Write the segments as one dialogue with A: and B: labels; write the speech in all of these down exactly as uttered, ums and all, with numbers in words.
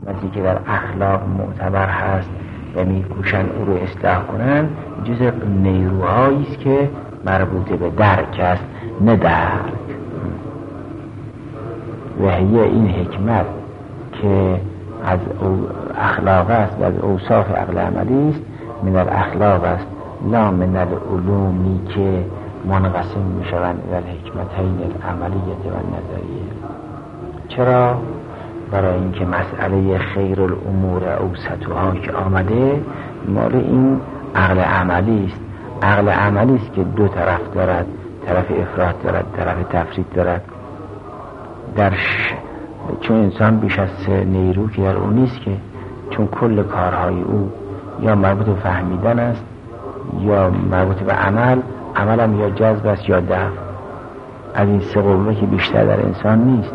A: کسی که در اخلاق معتبر هست و میکوشن او رو اصلاح کنن، جزء نیروهایی است که مربوط به درک است، نه درک. و هی این حکمت که از اخلاق است و از اوصاف عقل عملی است، من الاخلاق است لا من العلومی که منقسم میشوند در الحکمتین العملیه و نظریه. چرا؟ برای اینکه مسئله خیر الامور اوسطها که آمده مال این عقل عملی است. عقل عملی است که دو طرف دارد، طرف افراط دارد، طرف تفرید دارد. در ش... چون انسان بیش از سه نیرو که در اون نیست، که چون کل کارهای او یا مربوط به فهمیدن است یا مربوط به عمل، عملم یا جذب است یا دفع. از این سه قوه که بیشتر در انسان نیست.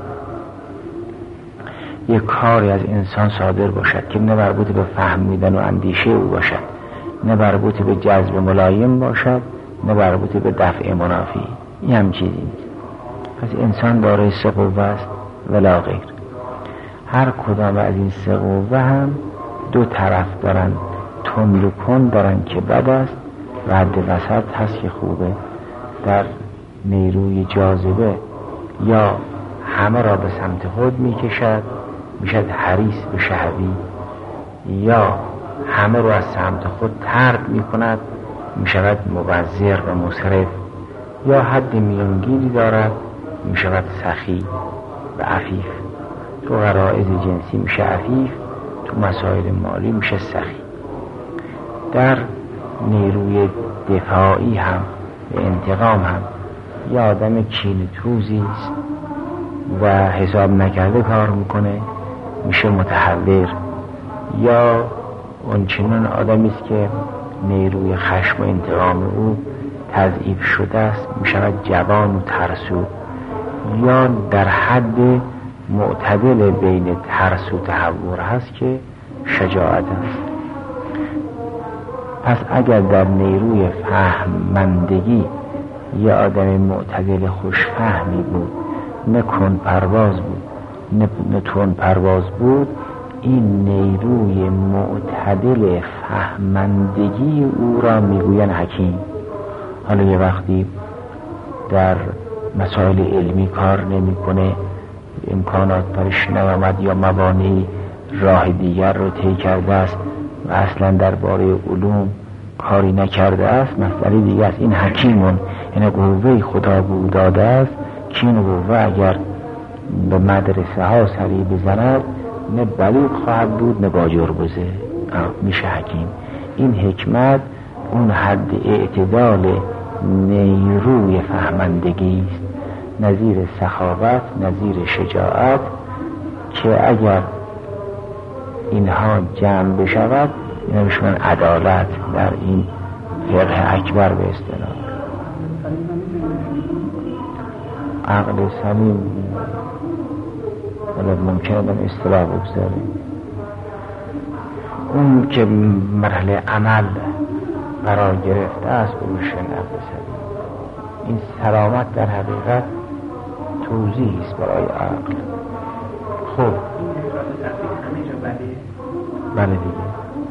A: یک کاری از انسان صادر باشد که نه مربوط به فهمیدن و اندیشه او باشد، نه مربوط به جذب ملایم باشد، نه مربوط به دفع منافی، این هم چیزی نیست. پس انسان دارای سه قوه است ولا غیر. هر کدام از این سه قوه هم دو طرف دارن، تند و کند دارن که بد است و حد وسط هست که خوبه. در نیروی جاذبه یا همه را به سمت خود میکشد، میشد حریص به شهوی، یا همه را از سمت خود طرد میکند، میشود مبذر و مصرف، یا حد میانگینی دارد، میشود سخی و عفیف. تو غرائز جنسی میشه عفیف، تو مسائل مالی میشه سخی. در نیروی دفاعی هم و انتقام هم یا آدم کینه توزی است و حساب نکرده کار میکنه، میشه متحور. یا اونچنان آدمی است که نیروی خشم و انتقام او تضعیف شده است، میشود جبان و ترسو. یا در حد معتدل بین ترس و تهور هست که شجاعت است. پس اگر در نیروی فهمندگی یه آدم معتدل خوشفهمی بود، نه کند پرواز بود نه, نه تند پرواز بود، این نیروی معتدل فهمندگی او را میگوین حکیم. حالا یه وقتی در مسائل علمی کار نمیکنه، امکانات برش نیامد یا موانعی راه دیگر رو طی کرده است و اصلا درباره علوم کاری نکرده است، مسئله دیگه است. این حکیمون، این قوه خدا بود داده است که این قوه اگر به مدرسه ها سری بزند نه بلیغ خواهد بود نه باجر بزه، میشه حکیم. این حکمت اون حد اعتدال نیروی فهمندگی است، نظیر سخاوت، نظیر شجاعت، که اگر اینها جمع بشود اینا میشون عدالت در این فقه اکبر به اصطلاح. عقل سلیم ولی ممکنه به اصطلاح بگذاریم اون که مرحله عمل قرار گرفته است به میشه عقل سلیم. این سلامت در حقیقت توضیح است برای عقل. خب بله دیگه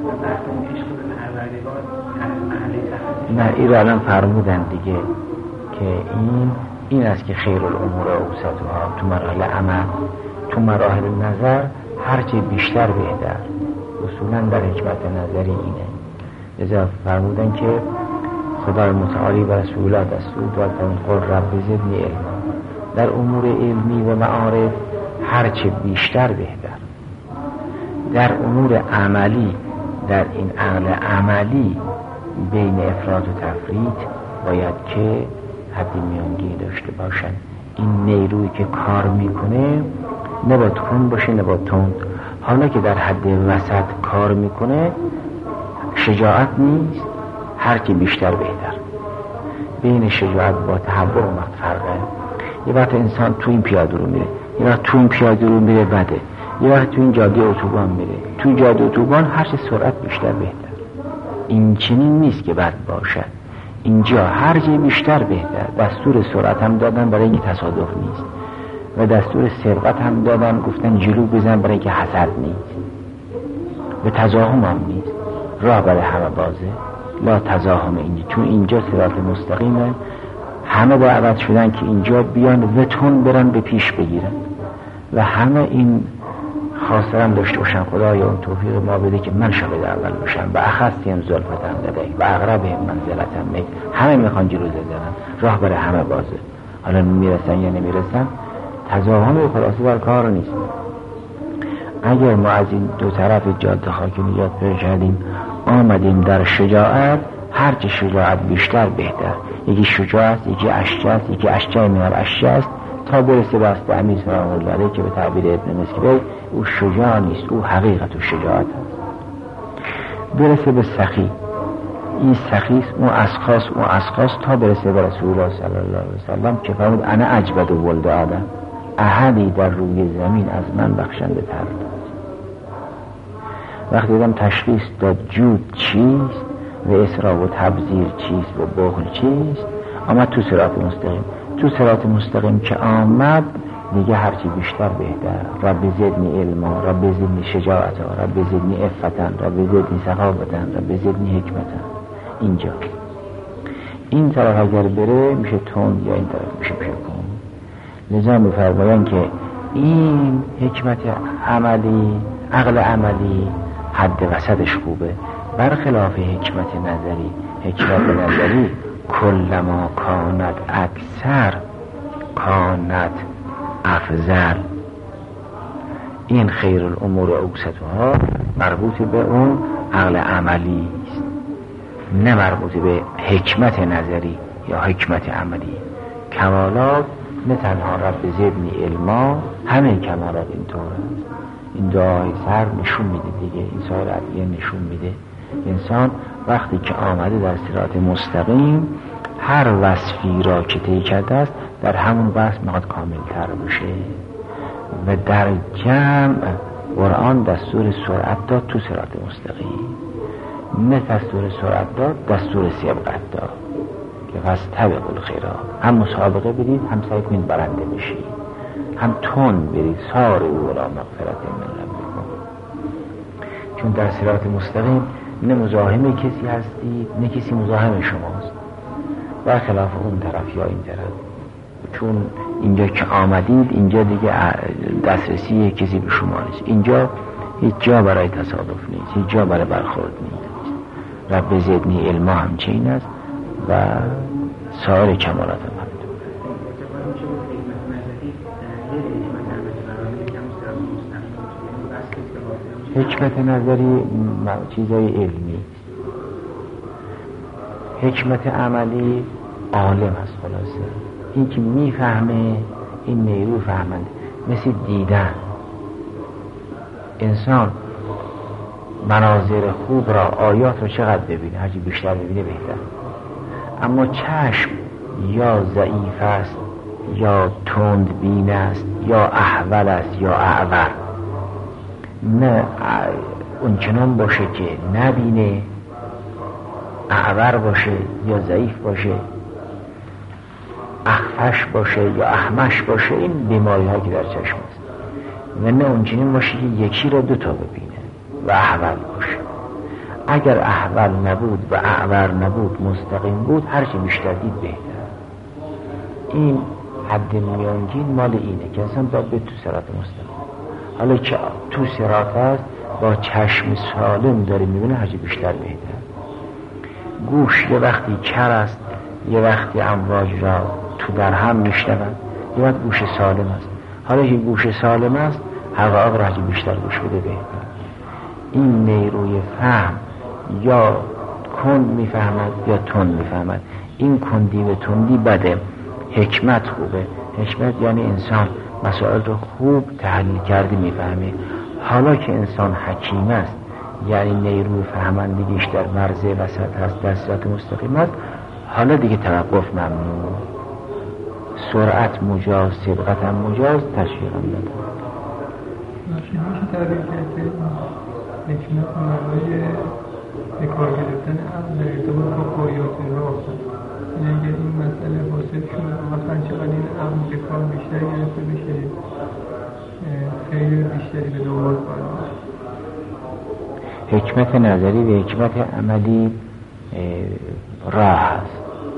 A: نه این رو الان فرمودن دیگه که این این است که خیر الامور اوسطها تو مراحل عمل، تو مراحل نظر هرچه بیشتر بهتر. اصولا در حکمت نظری اینه. لذا فرمودن که خدای متعالی و رسوله دستور داد قل رب زدنی علما. در امور علمی و معارف هرچه بیشتر بهتر. در امور عملی، در این عقل عملی بین افراط و تفرید باید که حدی میانگی داشته باشن. این نیرویی که کار میکنه نباید کند باشه نباید تند. حالا که در حد وسط کار میکنه شجاعت نیست، هرچی بیشتر بهتر. بین شجاعت با تهور وقت فرقه. یه وقت انسان تو این پیاده رو میره، یه وقت تو این پیاده رو میره بده، یه وقت تو این جاده اتوبان میره. تو جاده اتوبان هرچی سرعت بیشتر بهتر. این چنین نیست که بد باشد. اینجا هرچی بیشتر بهتر. دستور سرعت هم دادن برای اینکه تصادف نیست. و دستور سبقت هم دادن، گفتن جلو بزن برای که حسد نیست، به تزاهم هم نیست، راه برای همه بازه، لا تزاهم. اینجا چون اینجا صراط مستقیمه، همه دعوت شدن که اینجا بیان و تون برن به پیش بگیرن و همه این خواسترم داشته باشن خدایا اون توفیق ما بده که من شاهد اول باشم و اخذتیم زلفتم لدیک و اقربهم منزلتم نیک. همه میخوان جلو زدن، راه برای همه بازه. حالا میرسن یا نمیرسن تزاهم خلاصه در کار نیست. اگر ما از این دو طرف جاده خاک نجات پیدا کردیم آمدیم در شجاعت، هرچه شجاعت بیشتر بهتر. یکی شجاع است، یکی اشجع است، یکی اشجع میار اشجع است، تا برسه به است امیز سلام الله علیه که به تعبیر ابن مسکوی او شجاع نیست، او حقیقت و شجاعت است. برسه به سخی، این سخی است، اون اسخاص اون اسخاص تا برسه به رسول الله صلی الله علیه وسلم که فرمود انا اجبد ولد آدم، احدی در روی زمین از من بخشنده تر. وقتی دیدم تشخیص داد جود چیست و اسراف و تبذیر چیست و بخل چیست، آمد تو صراط مستقیم. تو صراط مستقیم که آمد دیگه هرچی بیشتر بهتر. رب زدنی علما، رب زدنی شجاعتا، رب زدنی عفتا، رب زدنی سخاوتا، رب زدنی حکمتا. اینجا این طرف اگر بره میشه تند یا این طرف میشه میشه کن. لذا میفرمایند که این حکمت عملی، عقل عملی حد وسطش خوبه، برخلاف حکمت نظری. حکمت نظری کلما کانت اکثر کانت افضل. این خیر الامور اوسطها مربوط به اون عقل عملی است، نه مربوط به حکمت نظری یا حکمت عملی. کمالات نه تنها رب زدنی علما، همه کمالات اینطور است. این دعای سر نشون میده دیگه، این سایر ادعیه نشون میده انسان وقتی که آمده در صراط مستقیم هر وصفی را که طی کرده است در همون وصف میخواد کامل تر بشه. و در جمع قرآن دستور سرعت داد تو صراط مستقیم، نه دستور سرعت داد دستور سبقت داد که پس طبق الخیرات، هم مسابقه بدید، هم سعی کنید برنده بشید، هم تون برید سار او ولا مغفرت من ربکم. چون در صراط مستقیم نه مزاحم کسی هستید نه کسی مزاحم شماست، و خلاف اون طرف یا این طرف. چون اینجا که آمدید اینجا دیگه دسترسی کسی به شما نیست، اینجا هیچ جا برای تصادف نیست، هیچ جا برای برخورد نیست. رب زدنی علما همچین است و سایر کمالات هم همینطور. حکمت نظری چیزای علمی، حکمت عملی عالم است. خلاصه این که میفهمه، این نیرو فهمنده، مثل دیدن. انسان مناظر خوب را، آیات رو چقدر ببینه، هرچی بیشتر ببینه بهتر. اما چشم یا ضعیف است یا تند بین است یا احول است یا اعور، نه اونچنان باشه که نبینه، اعور باشه یا ضعیف باشه، اخفش باشه یا احمش باشه. این بیماری ها که در چشم است. و نه اونچنان باشه که یکی را دوتا ببینه و احول باشه. اگر احول نبود و اعور نبود، مستقیم بود، هرچی بیشتر دید بهتر. این حد میانگین مال اینه که اصلا باید به تو صراط مستقیم. حالا که تو صراط است با چشم سالم داره میبینه، هرچی بیشتر بهتر. گوش یه وقتی کر است، یه وقتی امواج را تو در هم میشنود، یه وقت گوش سالم است. حالا که گوش سالم است حقایق را هرچی بیشتر گوش بده بهتر. این نیروی فهم یا کند میفهمد یا تند میفهمد. این کندی و تندی بده، حکمت خوبه. حکمت یعنی انسان مسائل رو خوب تحلیل کرده میفهمه. حالا که انسان حکیم است، یعنی نیروی فهمندگیش در مرز وسط هست، در صراط مستقیم است، حالا دیگه توقف ممنوع. سرعت مجاز، سبقت هم مجاز، تشویق هم داده.
B: میشه تعبیر کرد که حکمت معنای به کار گرفتن عقل در ارتباط با قایات راه. اگر این مسئله حاصل شد مثلا چقدر این عقل به کار بیشتر گرفته بشه خیلی بیشتری به دنبال کنه.
A: حکمت نظری و حکمت عملی راه هست.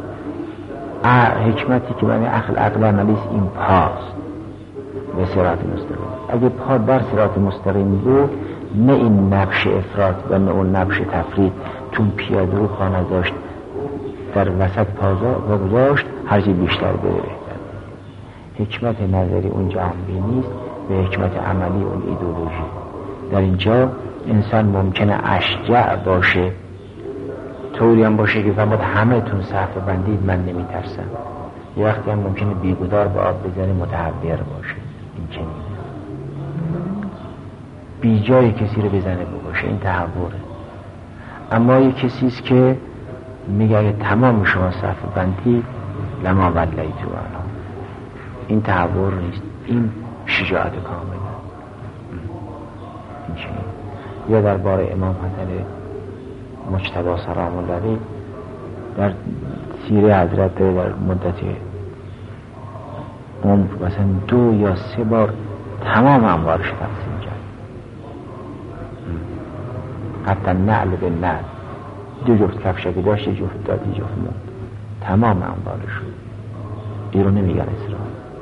A: حکمتی که برای عقل عقل عملیست این پاست به صراط مستقیم. اگه پا بر صراط مستقیم بود نه این نقش افراط و نه اون نقش تفرید تون پیاده رو پا نداشت در وسط پا گذاشت هرچی بیشتر بره بهتر. حکمت نظری اونجا عملی نیست و حکمت عملی اون ایدئولوژی. در اینجا انسان ممکنه اشجع باشه، طوری هم باشه که فرمود همه تون صف بندید من نمی ترسم. یه وقتی هم ممکنه بیگدار به آب بزنه متحبر باشه. این چنینه بی جای کسی رو بزنه بکشه، این تحوره. اما یه کسیست که میگه اگه تمام شما صف بندید لما ولیتو انا، این تحور نیست، این شجاعت کامله. این چنینه. یا در بار امام حسن مجتبی سلام الله علیه در سیره حضرت در مدت عمر مثلا دو یا سه بار تمام اموالش تقسیم کرد، حتی نعل به نعل، دو جفت کفشکی داشت، جفت دادی جفت موند، تمام اموالش شد. این رو نمیگن اسراف.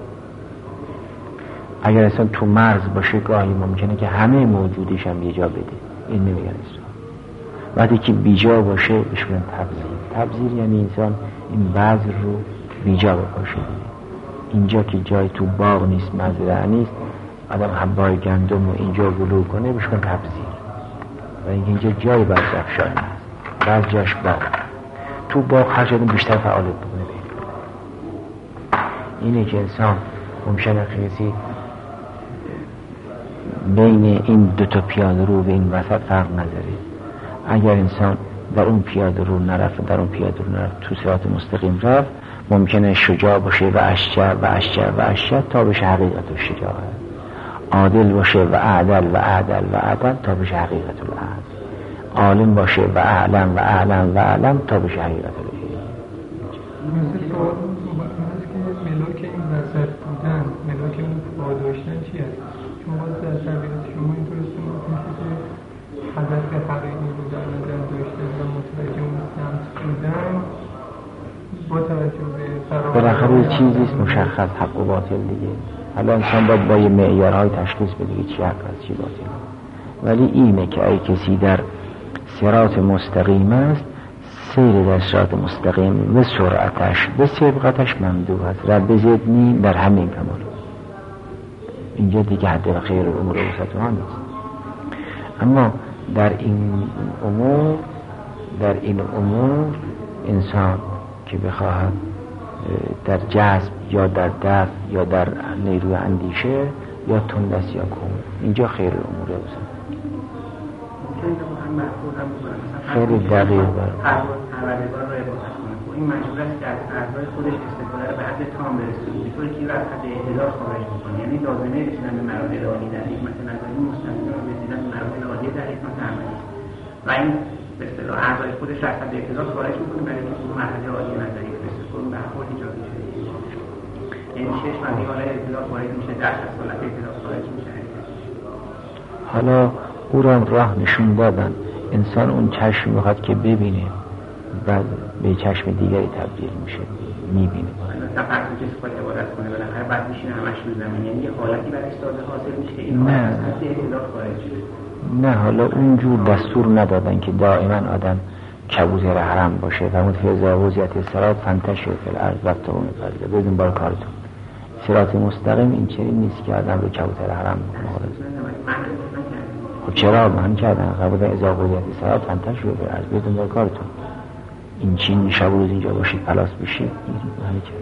A: اگر اصلا تو مرز باشه گاهی ممکنه که همه موجودیش هم یه جا بده، این نمیگن اسراف. وقتی که بیجا باشه بهش میگن تبذیر. تبذیر یعنی انسان این بذر رو بیجا بپاشه. اینجا که جای تو باغ نیست، مزرعه نیست، آدم حبای گندم و اینجا گلو کنه بهش میگن تبذیر. و اینجا جای بذر افشانی نیست، بعض جاش باغ. تو باغ هر جا بیشتر فعالیت بکنه. اینه که انسان ممکنه خیلی بین این دو تا پیاده رو و این وسط فرق نذاره. اگر انسان در اون پیاده رو نرفت، در اون پیاده رو نرفت، تو صراط مستقیم رفت، ممکنه شجاع باشه و اشجع و اشجع و اشجع تا بشه حقیقت الشجاعه. عادل باشه و اعدل و اعدل و اعدل تا بشه حقیقت العدل. عالم باشه و اعلم و اعلم و اعلم تا بشه حقیقت العلم.
B: مثل سوال هست که ملاک این وسط بودن، ملاک اون پاداشتن چی هست؟ چون باز در تبیرات شما اینطور استعمال کنید که هدف حقیقی رو در نظر داشتن و متوجه اون سمت بودن با توجه به فراغت
A: بالاخره یه چیزیست مشخص حق و باطل دیگه. حالا انسان باید با یه معیارهای تشخیص بده که چی حق است چی باطل. ولی اینه که اگه کسی در صراط مستقیم است، سیر در صراط مستقیم به سرعتش به سبقتش ممدوح است. رب زدنی در همین کمال. اینجا دیگه حد و خیر امور وسطها نیست. اما در این امور در این امور انسان که بخواهد در جذب یا در دفع یا در نیروی اندیشه یا تندست یا کم، اینجا خیر امور وسط خیلی دقیق بر
C: این مجبور است که از اعضای خودش استفاده به حد تام برسه بطوری که از حد اعتدال خارج میکنه. یعنی لازمه رسیدن به مراحل عالی در حکمت نظری مستلزم رسیدن به مراحل عالی در حکمت عملی و این به اصطلاح اعضای خودش از حد اعتدال خارج میکنه برای اینکه اون مرحله عالی نظری برسه. اون برخورد ایجاد میشه. یعنی شش مرحله عالی اعتدال خارج میشه، درس از حالت اعتدال خارج میشه.
A: حالا او را راه نشون دادن. انسان اون چشم میخواد که ببینه، بعد به چشم دیگری تبدیل میشه، میبینه.
C: تفکر که سپاس عبادت کنه بالاخره بعد میشینه همش رو زمین، یعنی یه حالتی برای استاده حاصل میشه این حالت از اعتدال خارج شده.
A: نه، حالا اونجور دستور ندادن که دائما آدم کبوتر حرم باشه. فرمود فیضا وضعیت صراط فانتشر فی الارض وابتغوا من فضله، بدون بار کارتون. صراط مستقیم این چنین نیست که آدم رو کبوتر حرم بکنه. خب چرا من کردن قبول اذا وضعیت صراط فانتشر فی الارض بدون بار کارتون. این چین شب روز اینجا باشید پلاس بشید همین کرد.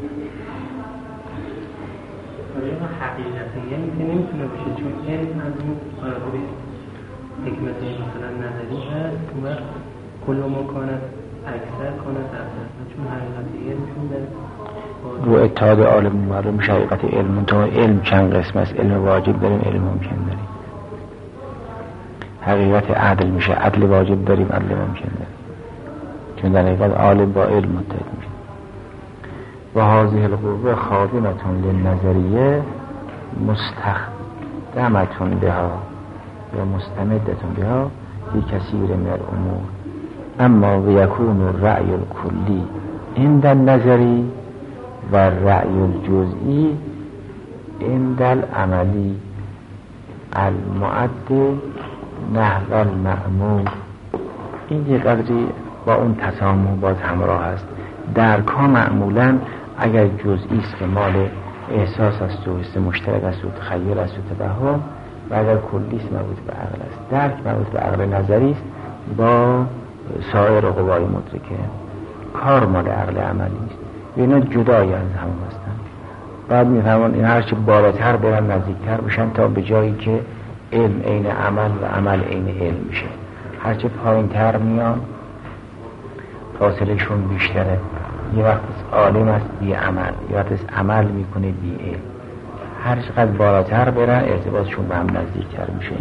C: حقیقتا یعنی که نمیتونه بشه چون علم از اون قرار حکمت مثلا نظری هست و کل مکانت اکثر کانت افضل، چون حقیقت علمشون در
A: رو اتحاد عالم معلوم میشه حقیقت علم. تو علم چند قسم است، علم واجب داریم، علم ممکن داریم. حقیقت عدل میشه، عدل واجب داریم، عدل ممکن داریم. چون در حقیقت عالم با علم متحد میشه. و هذه القوه خادمتون للنظریه مستخدمتون بها یا مستمدتون بها فی کثیر من الامور، اما و یکون الرأی الکلی عند النظری و الرأی الجزئی عند العملی المعد نحو المأمور. این یه قدری با اون تسامح باز همراه است. درک ها معمولا اگر جزئی است که مال احساس است و حس مشترک است و تخیل است و تبهم، و اگر کلی است مربوط به عقل است. درک مربوط به عقل نظری است با سایر قوای مدرکه. کار مال عقل عملی است. اینا جدای از هم هستند. بعد میفهمن این هرچه بالاتر برن نزدیکتر بشن تا به جایی که علم عین عمل و عمل عین علم میشه. هرچه پایین تر میان فاصلهشون بیشتره. یه وقت عالم است بی عمل، یه وقت عمل میکنه بی علم. هر چقدر بالاتر برن ارتباطشون به هم نزدیکتر میشه.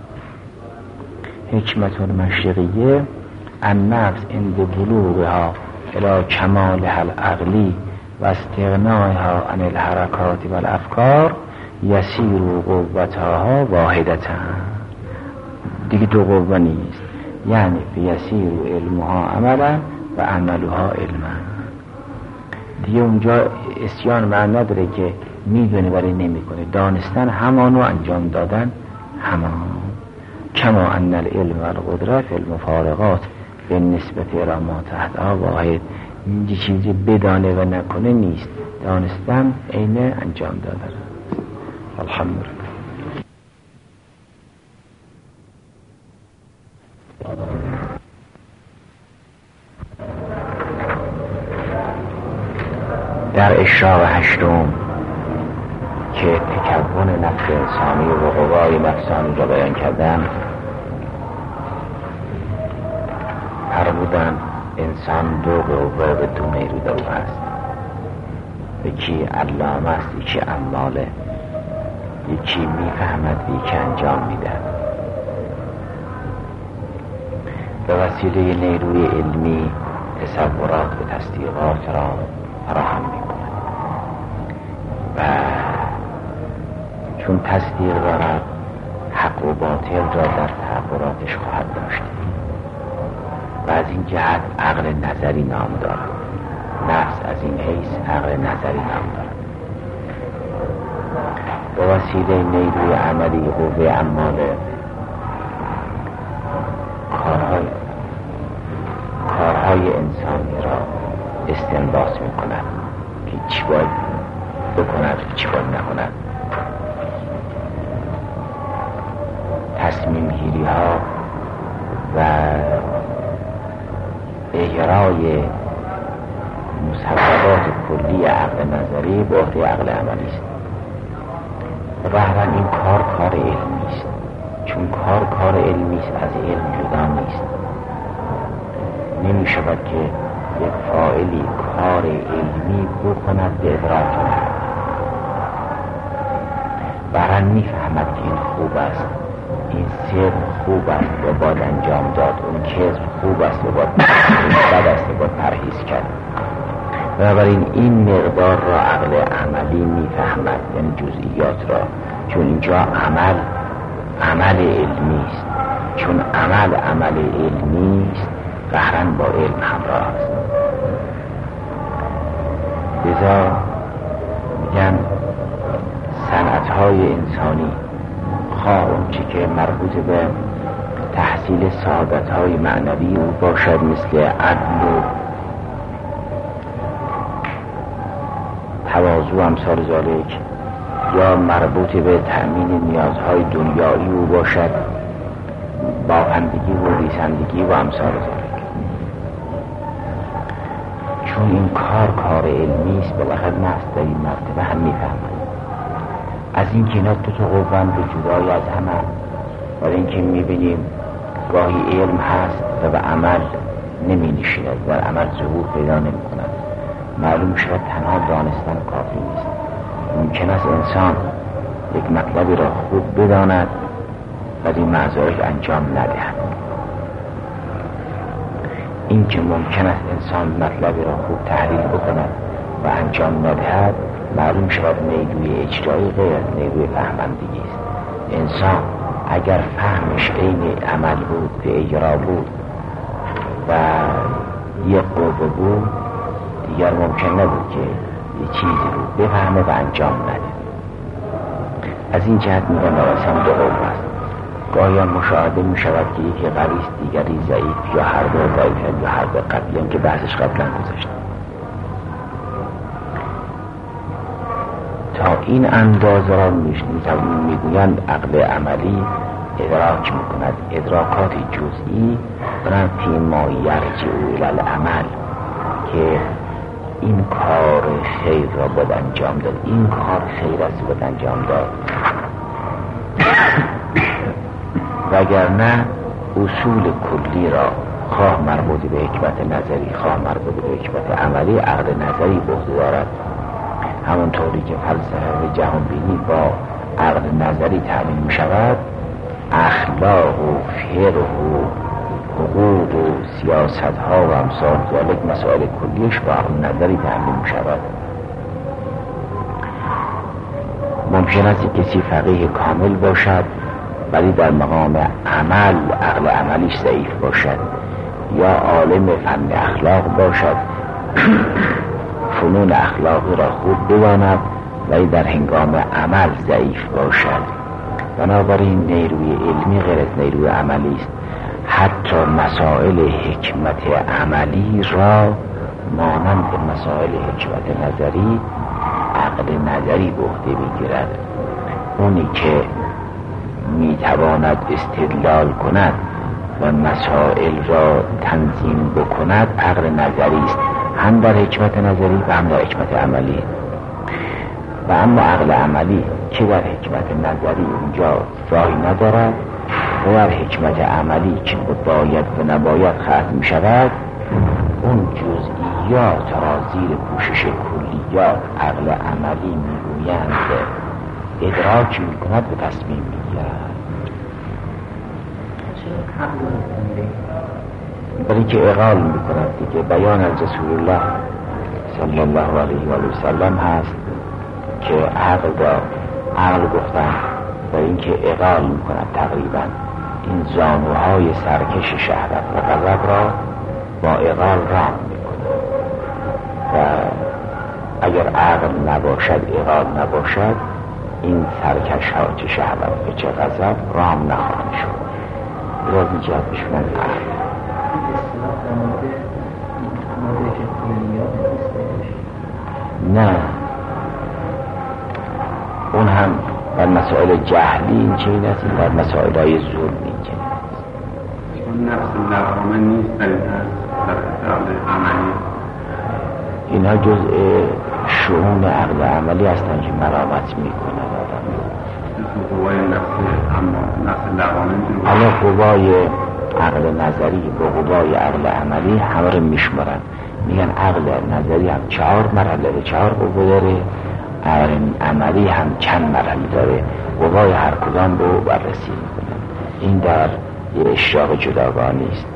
A: حکمت المشرقیه النفس عند بلوغها الى کمالها العقلی و استغنائها عن الحرکات و الافکار یسیر قوتها واحدتا. دیگه دو قوه نیست، یعنی یسیر علمها عملا و عملها علما. دیگه اونجا اسیان معنی نداره که میدونه ولی نمیکنه. دانستن همانو انجام دادن همان. کما ان العلم و القدره فی المفارقات به نسبت الى ما تحتها واحد. یه چیزی بدانه و نکنه نیست. دانستن عین انجام دادن. الحمدلله. در اشراق هشتم که تکون نفس انسانی و قوای نفسانی را بیان کردن، فرمودن انسان دو قوه به دو نیرو دو است. یکی علامه است، یکی عماله. یکی میفهمد، یکی انجام میده. به وسیله نیروی علمی تصورات و تصدیقات را فراهم میکنه و چون تصدیق دارد حق و باطل را در تعبیراتش خواهد داشت و از این جهت عقل نظری نام دارد. نفس از این حیث عقل نظری نام دارد. به وسیله نیروی عملی قوه عماله کارهای کارهای انسانی را استنباط می کند که چی باید بکند چی باید نکند. تصمیم گیری ها و اجرای مسببات کلی عقل نظری به عهده عقل عملی است. ظاهراً این کار کار علمی است، چون کار کار علمی است از علم جدا نیست. نمی شود که یک فاعلی کار علمی بکند به ادراک کند. ظاهراً می فهمد که این خوب است، این سر خوب است و باید انجام داد، اون کذب خوب است و باید بد است و باید پرهیز کرد. بنابراین این مقدار را عقل عملی میفهمد، یعنی جزئیات را، چون اینجا عمل عمل علمی است. چون عمل عمل علمی است قهراً با علم همراه است. لذا میگن صنعت‌های انسانی خواه اون چی که مربوط به تحصیل سعادت‌های معنوی او باشد مثل عدل و تواضع امثال ذالک، یا مربوط به تأمین نیازهای دنیایی او باشد باپندگی و ریسندگی و امثال ذالک. چون این کار کار علمی است بالاخره نفس در این مرتبه هم میفهمد از این که اینا دو تا قوان به جدای از همه، ولی اینکه میبینیم گاهی علم هست و به عمل نمی نشیند و عمل ظهور پیدا نمی کند. معلوم شود تنها دانستن کافی نیست. ممکن است انسان یک مطلبی را خوب بداند ولی معذارش انجام ندهد. این که ممکن است انسان مطلبی را خوب تحلیل بکند و انجام ندهد معلوم شود نیروی اجرایی غیر از نیروی فهمندگی است. انسان اگر فهمش عین عمل بود، به اجرا بود و یک قوه بود، دیگر ممکن نبود که یه چیزی بود بفهمه و انجام نده. از این جهت میگن نواسم دو قوه است. گاهی هم مشاهده می شود که یکی قوی است دیگری ضعیف، یا هر دو ضعیفند یا هر دو قوی، که بحثش قبلا گذاشتم. تا این اندازه را میگویند عقل عملی ادراک میکند ادراکات جزئی برن فیما یرجع الی العمل، که این کار خیر را باید انجام داد، این کار خیر است باید انجام داد. وگرنه اصول کلی را خواه مربوط به حکمت نظری خواه مربوط به حکمت عملی عقل نظری به عهده دارد. همونطوری که فلسفه جهانبینی با عقل نظری تعبیر می شود، اخلاق و فقه و حقوق و سیاست ها و امثال ذالک مسائل کلیش با عقل نظری تعبیر می شود. ممکن است کسی فقیه کامل باشد ولی در مقام عمل عقل عملیش ضعیف باشد، یا عالم فن اخلاق باشد فنون اخلاقی را خوب بداند ولی در هنگام عمل ضعیف باشد. بنابراین نیروی علمی غیر از نیروی عملی است. حتی مسائل حکمت عملی را مانند مسائل حکمت نظری عقل نظری به عهده بگیرد. اونی که میتواند استدلال کند و مسائل را تنظیم بکند عقل نظری است، هم در حکمت نظری و هم در حکمت عملی. و اما عقل عملی که در حکمت نظری اونجا راهی ندارد و در حکمت عملی که باید و نباید ختم می شود، اون جزئیات را زیر پوشش کلیات عقل عملی میگویند ادراک می کند و تصمیم می گیرد. برای که اقال می کند دیگه. بیان از رسول الله صلی الله علیه و سلم هست که عقل را عقل گفتن و اینکه اقال می کند تقریبا این زانوهای سرکش شهوت و غضب را با اقال رام می کند و اگر عقل نباشد اقال نباشد این سرکش ها چه شهوت و چه غضب رام نخواهد شد. رازی جهت بشونن عقل نه، اون هم در مسائل جهلی این چنین است، در مسائل های ظلم این چنین است.
D: چون نفس لوامه نیست در عملی،
A: اینها جزء شؤون عقل عملی هستند که مرامت میکنند آدم.
D: قوای نفس اما نفس لوامه
A: حالا قوای عقل نظری با قوای عقل عملی همه رو میشمارن، میگن عقل نظری هم چهار مرحله چهار قوه داره، عقل عملی هم چند مرحله داره، قوای هر کدام رو بررسی میکنن. این در یه اشراق جداگانه است.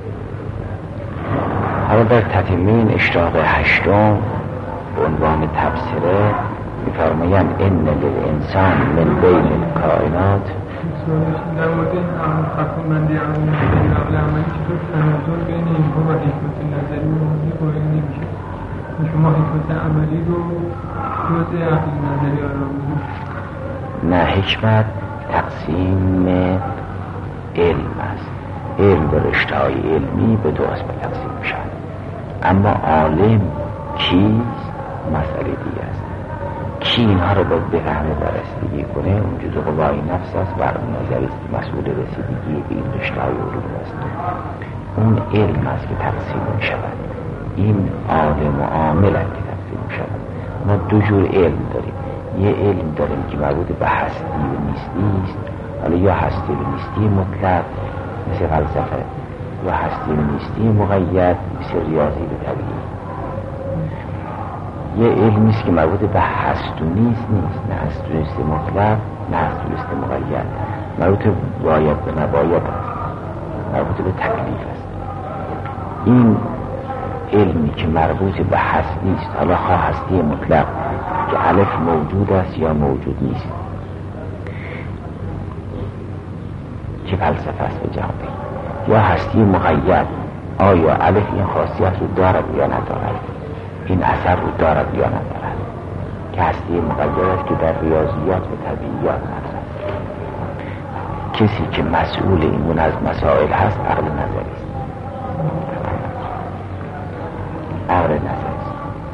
A: حالا در تتمه این اشراق هشتم به عنوان تبصره میفرمایند ان للانسان من بین الکائنات.
B: در مورد هم تقسیم‌بندی عقل عملی چطور تناظر بین اینها و حکمت نظری و قائل نمیشه؟ شما حکمت عملی رو جزء عقل نظری آرام میدید؟
A: نه، حکمت تقسیم علم است. علم به رشته‌های علمی به دو قسمت تقسیم میشه، اما عالم کیست مسئله دیگه است. کی اینها رو باید بفهمه و رسیدگی کنه، اون جزء قوای نفس است و نظری است مسئول رسیدگی به این رشته‌های علوم است. اون علم است که تقسیم می شود. این عالم و عامل است که تقسیم می شود. ما دو جور علم داریم. یه علم داریم که مربوط به هستی و نیستی است، حالا یا هستی و نیستی مطلق مثل فلسفه، یا هستی و نیستی مقید مثل ریاضی و طبیعی. یه علمی است که مربوط به هست و نیست نیست، نه هست و نیست مطلق نه هست و نیست مقید، مربوط به باید و نباید است، مربوط به تکلیف است. این علمی که مربوط به هستی است، حالا خواه هستی مطلق که الف موجود است یا موجود نیست، که فلسفه است به جهان بینی، یا هستی مقید، آیا الف این خاصیت رو دارد یا ندارد، این اثر رو دارد یا ندارد، که هستی مقید است که در ریاضیات و طبیعیات مطرح است. کسی که مسئول این از مسائل هست عقل نظری است. عقل نظری است.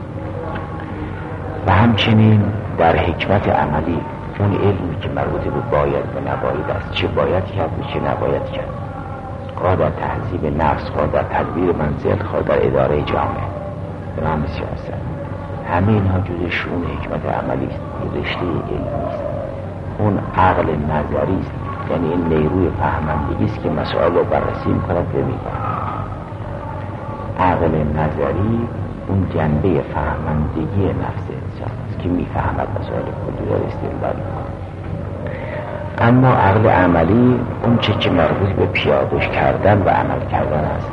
A: و همچنین در حکمت عملی اون علمی که مربوط به باید و نباید است، چه باید کرد و چه نباید کرد، خواه در تهذیب نفس، خواه در تدبیر منزل، خواه در اداره جامعه، به نام سیاست، همه اینها جز شؤون حکمت عملی است، رشته علمی است. اون عقل نظری است، یعنی این نیروی فهمندگی است که مسائل رو بررسی می‌کند و می‌کند. عقل نظری اون جنبه فهمندگی نفس انسان است که می‌فهمد مسائل کلی را استدلال می‌کند. اما عقل عملی اون چه که مربوط به پیاده‌اش کردن و عمل کردن است.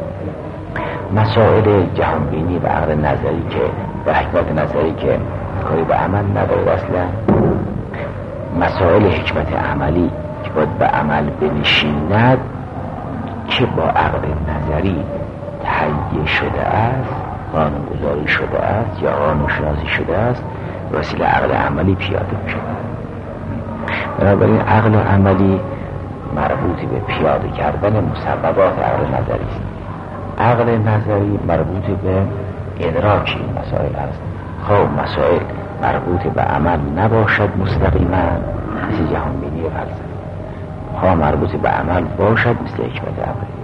A: مسائل جهانبینی و عقل نظری که و حکمت نظری که کاری به عمل ندارد، اصلا مسائل حکمت عملی که باید به عمل بنشیند که با عقل نظری تهیه شده است، قانون‌گذاری شده است یا قانون‌شناسی شده است، وسیله عقل عملی پیاده می‌شود. بنابراین عقل عملی مربوط به پیاده کردن مسببات عقل نظری است. عقل نظری مربوط به ادراک این مسائل است. خب مسائل مربوط به عمل نباشد مستقیما، مثل جهانبینی و فلسفه، خب مربوط به عمل باشد مثل حکمت عملی.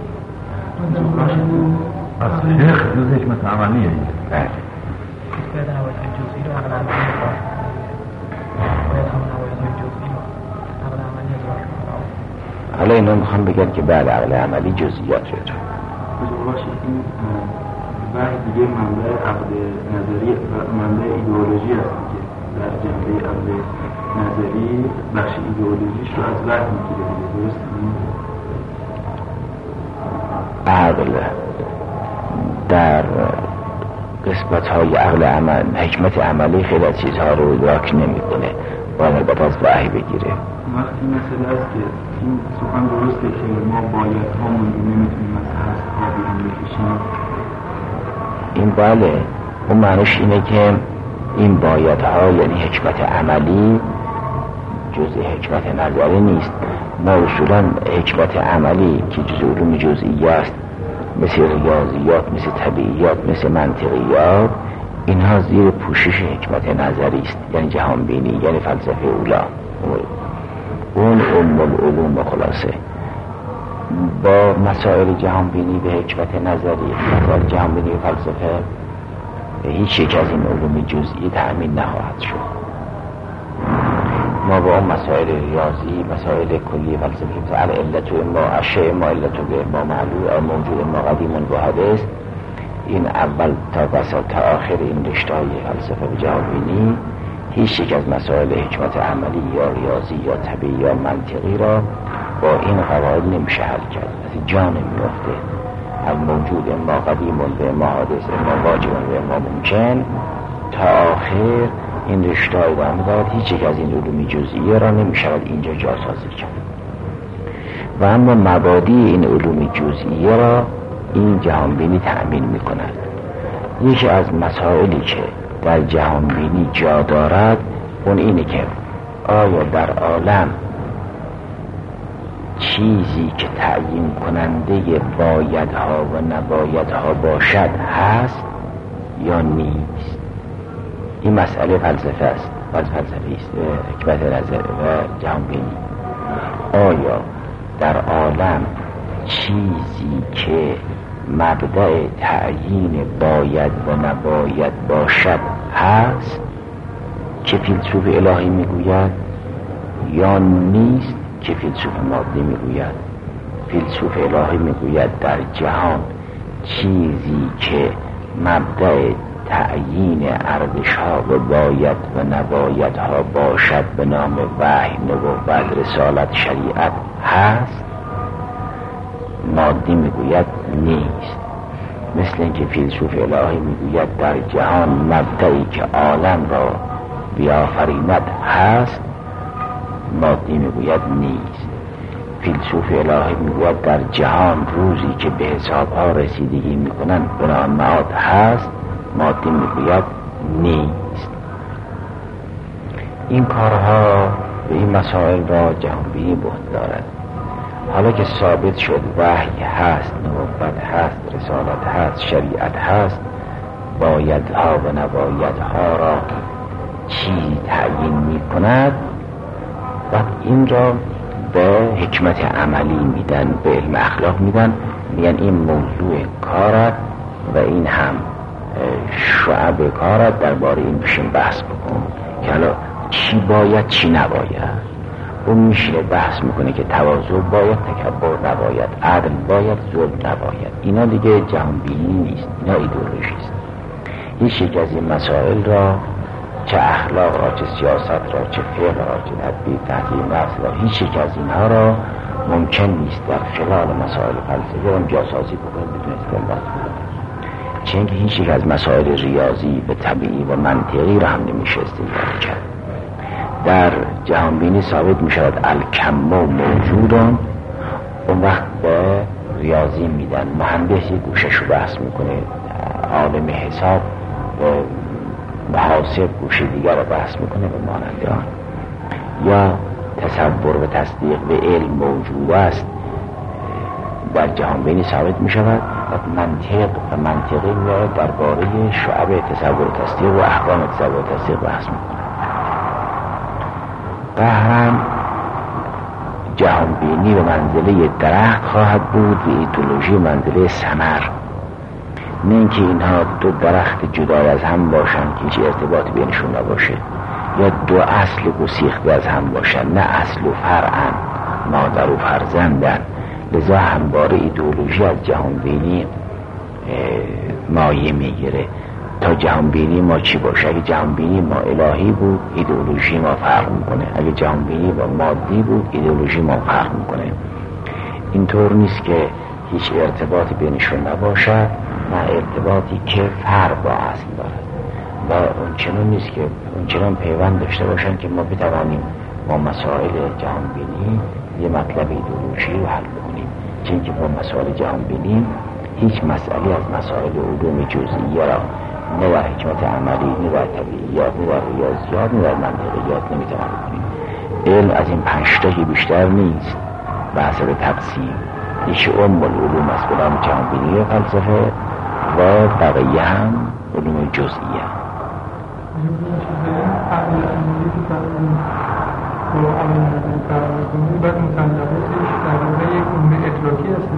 D: از فقه جز حکمت عملیه اینجا.
A: بله.
B: باید نوایت جزئی رو عقل عملی ادراک باید هم نوایت جزئی رو عقل عملی ادراک کنه.
A: حالا اینا میخوام بگن که بعد عقل عملی جزئیات رو ادراک.
E: باشه این بعد دیگه منبع عقل نظری و منبع ایدئولوژی هست که در جنبه عقل نظری بخش ایدئولوژیش رو از بعد میگیره دیگه، درست؟
A: عقل در قسمت های عقل عمل حکمت عملی خیلی از چیزها رو ادراک نمی کنه، باید باید از وحی بگیره.
E: وقتی مسئله است که این سخن درسته که ما باید همون رو نمیتونیم از هست ها بیرون بکشیم،
A: این بله، اون معنیش اینه که این باید ها یعنی حکمت عملی جزء حکمت نظری نیست. ما اصولا حکمت عملی که جزء علوم جزئی است، مثل ریاضیات، مثل طبیعیات، مثل منطقیات، اینها زیر پوشش حکمت نظری است، یعنی جهانبینی، یعنی فلسفه اولا، اون ام العلوم خلاصه. با مسائل جهانبینی به حکمت نظری، مسائل جهانبینی و فلسفه، هیچ یک از این علوم جزئی تأمین نخواهد شد. ما با اون مسائل ریاضی، مسائل کلی فلسفی مثل علت و اما اشیاء ما علت و اما معلول او موجود اما قدیم و حادث، این اول تا بساط تا آخر این رشته‌های فلسفه و جهانبینی هیچ یک از مسائل حکمت عملی یا ریاضی یا طبیعی یا منطقی را با این قواعد نمیشه حل کرد. از جان میفته الموجود اما قدیم و اما حادث اما واجب و اما ممکن تا آخر این رشته های ادامه دارد. هیچ یک از این علوم جزئیه را نمیشود اینجا جاسازی کرد. و اما مبادی این علوم جزئیه را این جهانبینی تأمین میکند. یکی از مسائلی که در جهانبینی جا دارد اون اینه که آیا در عالم چیزی که تعیین کننده بایدها و نبایدها باشد هست یا نیست؟ این مسئله فلسفه است، باز فلسفی است، حکمت نظر و جهانبینی. آیا در عالم چیزی که مبدأ تعیین باید و نباید باشد هست که فیلسوف الهی میگوید یا نیست که فیلسوف مادی میگوید؟ فیلسوف الهی میگوید در جهان چیزی که مبدأ تعیین ارزش ها و باید و نباید ها باشد به نام وحی، نبوت، رسالت، شریعت هست. مادی میگوید نیست. مثل اینکه فیلسوف الهی میگوید در جهان مبدعی که عالم را بیافریند هست، مادی میگوید نیست. فیلسوف الهی میگوید در جهان روزی که به حسابها رسیدگی میکنن بنام معاد هست، مادی میگوید نیست. این کارها و این مسائل را جهانبینی بهت دارد. حالا که ثابت شد وحی هست، نبوت هست، رسالت هست، شریعت هست، بایدها و نبایدها را چی تعیین می کند و این را به حکمت عملی میدن، به علم اخلاق میدن، میگن این موضوع کارت و این هم شعب کارت، درباره این بشین بحث بکن که حالا چی باید چی نباید. اون میشه بحث میکنه که تواضع باید، تکبر نباید، عدل باید، ظلم نباید. اینا دیگه جهانبینی نیست، اینا ایدئولوژی است. هیچ یک از این مسائل را، چه اخلاق را، چه سیاست را، چه فقه را، چه تدبیر تحلیل نفس را، هیچ یک از اینها را ممکن نیست در خلال مسائل فلسفی را جاسازی بکنه بدون استنباط بکنه. چون که هیچ یک از مسائل ریاضی و طبیعی و منطقی را هم نمیشه استنباط کرد. در جهانبینی ثابت می شود الکم موجودان، اون وقت به ریاضی میدن، مهندسی گوشش رو بحث میکنه، عالم حساب محاسب گوشه دیگر رو بحث میکنه به مانند آن. یا تصور و تصدیق به علم موجود است در جهانبینی ثابت می شود و منطق و منطقی میاد درباره شعب تصور و تصدیق و احکام تصور و تصدیق بحث میکنه. قهرم جهانبینی به منزله درخت خواهد بود و ایدئولوژی منزله ثمر. نه اینکه اینها دو درخت جدای از هم باشن که هیچ ارتباط بینشون نباشه، یا دو اصل گسیخته از هم باشن، نه اصل و فرعن، مادر و فرزندن. لذا همواره ایدئولوژی از جهانبینی مایه میگیره تا جهانبینی ما چی باشه. اگه جهانبینی ما الهی بود، ایدئولوژی ما فرق میکنه. اگه جهانبینی ما مادی بود، ایدئولوژی ما فرق میکنه. اینطور نیست که هیچ ارتباطی بینشون نباشد، نه ارتباطی که فرق با اصل دارد و اون چنون نیست که اون چنان پیوند داشته باشن که ما بتوانیم با مسائل جهانبینی یه مطلب ایدئولوژی رو حل بکنیم. چون که با مسائل جهانبینی هیچ مسئله از مسائل علوم جزئیه را نه در حکمت عملی، نه در طبیعیات، نه در ریاضیات، نه در منطقیات نمیتوان بکنیم. علم از این پنج تا بیشتر نیست به حسب تقسیم. یکی ام العلوم است به نام جهانبینی و فلسفه و بقیه هم علوم جزئیه.
B: بعد مطلباتش در واقع یک علوم ادراکی هست.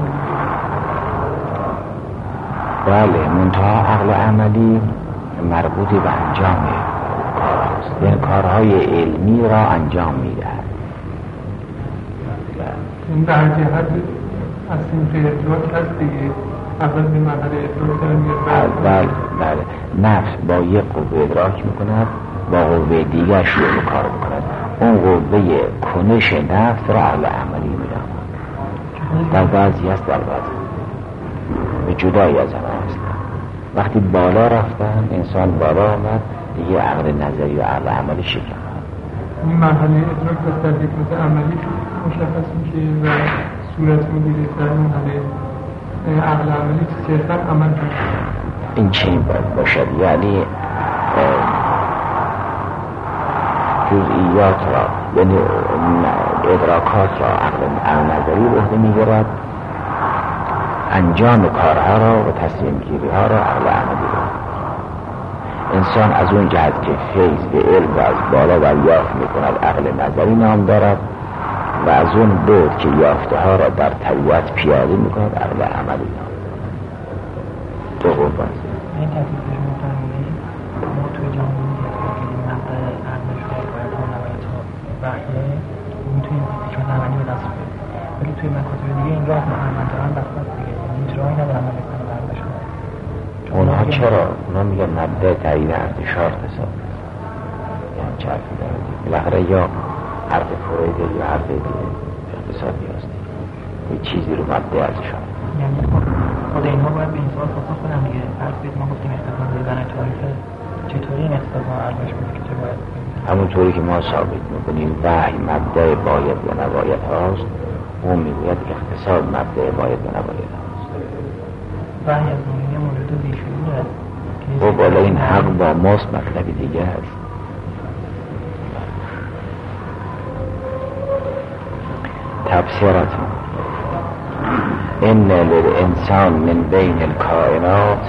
A: بله، منتها عقل عملی مربوط به انجام کارهاست، یعنی کارهای علمی را انجام میدهد.
B: این در جهت از این ادراک هست دیگه، اول به مرحله ادراک داره میاد.
A: بله بله، نفس با یک قوه ادراک میکند، با قوه دیگر شروع به کار میکند. اون قوه کنش نفس را عقل عملی میدهد. در بعضی هست، در بعضی به جدایی از همه هست. وقتی بالا رفتن، انسان بالا آمد، دیگه عقل نظری و عقل عملی شکل خواهد.
B: این مرحله ادراک بس در حکمت عملی مشخص میشه و صورت میگیره در مرحله عقل عملی که صرفا عمل میشه.
A: این چنین باید باشد، یعنی جزئیات را، یعنی ادراکات را عقل نظری به عهده میگیرد، انجام کارها را و تصمیم گیری ها را عقل عملی را. انسان از اون جهت که فیض به علم و از بالا دریافت میکند عقل نظری نام دارد و از اون بود که یافته ها را در طبیعت پیاده میکند عقل عملی نام دارد. دو قربان
F: این تفسیر مطمئنی ما توی جامعه که این مقدر عقل شاید باید ها نباید ها وحیه میتونیم حکمت عملی به دست بیاریم، ولی توی مکاتب دیگه این راه محمد دارن بسته دیگه، هیچ راهی ندارن عمل کنه بردش کنه.
A: اونها چرا؟ اونا میگن مبدأ تعیین ارتشار حساب یعنی چه حرفی داره دیگه. بالاخره یا حرف فرویده یا حرف دیگه اقتصادی هست، یه چیزی رو مبدأ ارتشار.
F: یعنی خود اینها باید به این سوال پاسخ بدن دیگه. فرض کنید ما گفتیم اختفاء دیدن تاریخه، چطوری این اختفاء ارزش میده که باید
A: همونطوری که ما ثابت میکنیم وحی مبدأ باید و نباید هاست، اون میگوید اقتصاد مبدأ باید و نباید هاست.
F: وحی از نوعی موجود بیشعوره
A: و بالا این حق با ماست مطلبی دیگه هست. تبصرتون ان للانسان من بین الکائنات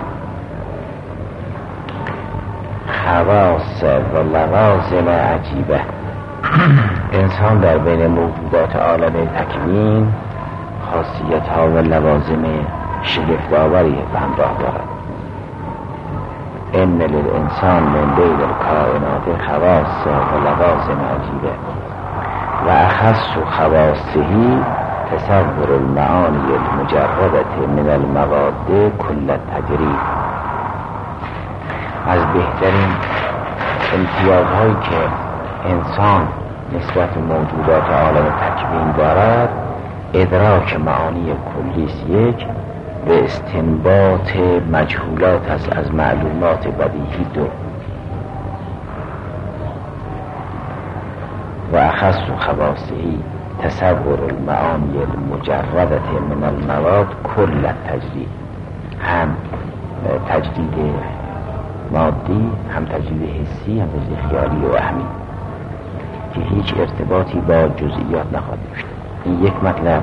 A: خواص و لوازم عجیبه. انسان در بین موجودات عالم تکوین خاصیت ها و لوازم شگفت آوری به همراه دارد. ان للانسان من بین الکائنات خواص و لوازم عجیبه و اخص خواصه تصور المعانی المجردة من المواد کل التجرید. از بهترین امتیازهایی که انسان نسبت به موجودات عالم تکوین دارد ادراک معانی کلیست یک و استنباط مجهولات است از معلومات بدیهی دو. و اخص خواصه تصور المعانی المجردة من المواد کل التجرید، هم تجرید مادی، هم تجرید حسی، هم تجرید خیالی و وهمی که هیچ ارتباطی با جزئیات نخواهد داشت. این یک مطلب.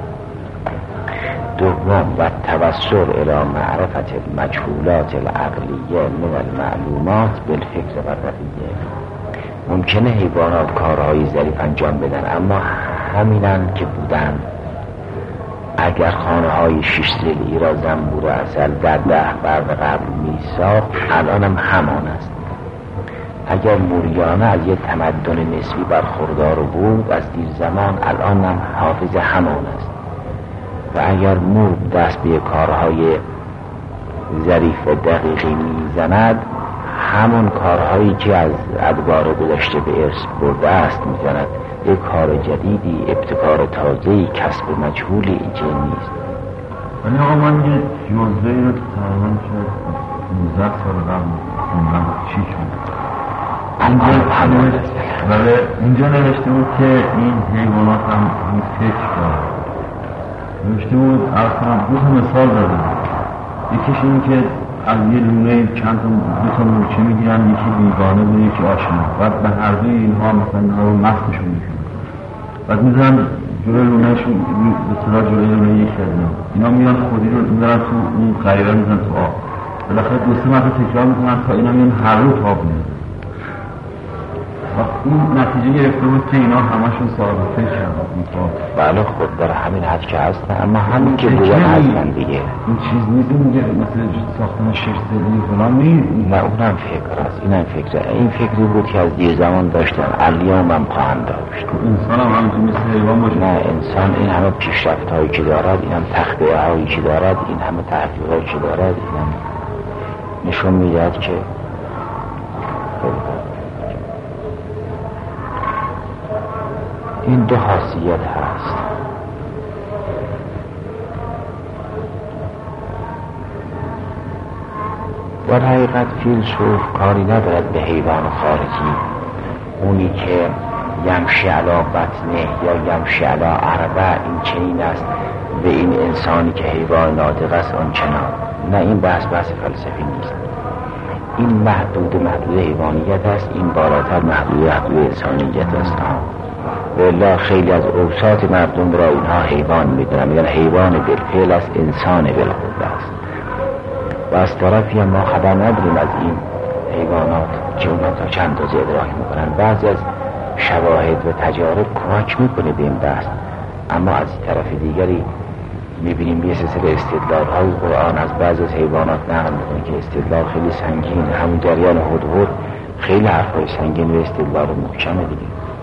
A: دوم و توسل الى معرفت المجهولات العقلیه من المعلومات بالفکر و الرفیه. ممکنه حیوانات کارهای ظریف انجام بدن، اما همینن که بودن. اگر خانه های شش ضلعی را زنبور و عسل در ده برد قبل می ساخت الان هم همان است. اگر موریانه از یک تمدن نسبی برخوردار بود از دیر زمان الان هم حافظ همان است. و اگر مور دست به کارهای ظریف و دقیقی می زند همون کارهایی که از ادوار گذشته به ارث برده است می زند. یک کار جدیدی، ابتکار تازه‌ای، کسب مجهولی اینجا نیست.
D: ولی آقا من یه جزوهی رو تقریبا شد پونزده سال قبل خوندم چی شد ولی اینجا نوشته بود که این حیوانات هم این فکر دارد. نوشته بود اصلا دو تا مثال داده. یکیش این که از یه لونه چند تا دو تا مورچه میگیرن، یکی بیگانه بود یکی آشنا، بعد به هر دوی اینها مثلا رو مستشون میشون، بعد میذارن جلوی لونهشون به صلاح جلوی لونه یکی از اینا اینا میان خودی رو میذارن تو اون غریبه میذارن تو آب، بالاخره دو سه مرتبه تکرار میکنن تا اینا میان هر رو تاب میذارن. این نتیجه گرفته بود که اینا همشون صاحب فکر هستن.
A: بله خود در همین حد که هستن، اما همین که بودن هستن دیگه.
D: این چیز نیست میگه مثل ساختن شش ضلعی فلان نیست.
A: نه اونم فکر است، اینم فکره. این فکری بود که از دیر زمان داشتن، الیام هم خواهند داشت.
D: انسان هم همینطور مثل حیوان باشه.
A: نه انسان این همه پیشرفت هایی که دارد، این هم تخته هایی که دارد، این همه تحقیق هایی که دارد، این هم نشون میدهد که این دو خاصیت هست. در حقیقت فیلسوف کاری ندارد به حیوان خارجی، اونی که یمشی علا بطنه یا یمشی علا عربه این چنین است و این انسانی که حیوان ناطق است آن چنان. نه این بحث بحث فلسفی نیست. این محدود محدود حیوانیت است، این بالاتر محدود محدود انسانیت است. والله خیلی از اوساط مردم را اینها حیوان میدونن، میگن حیوان بالفعل است، انسان بالخود است. و از طرفی هم ما خبر نداریم از این حیوانات که اونها تا چند اندازه ادراک میکنن. بعضی از شواهد و تجارب کمک میکنه به این بحث، اما از طرف دیگری میبینیم یه سلسله استدلال های قرآن از بعضی از حیوانات نقل میکنه که استدلال خیلی سنگین، همون جریان هدهد خیلی حرفای سنگین و استدلال محکمه دیگه.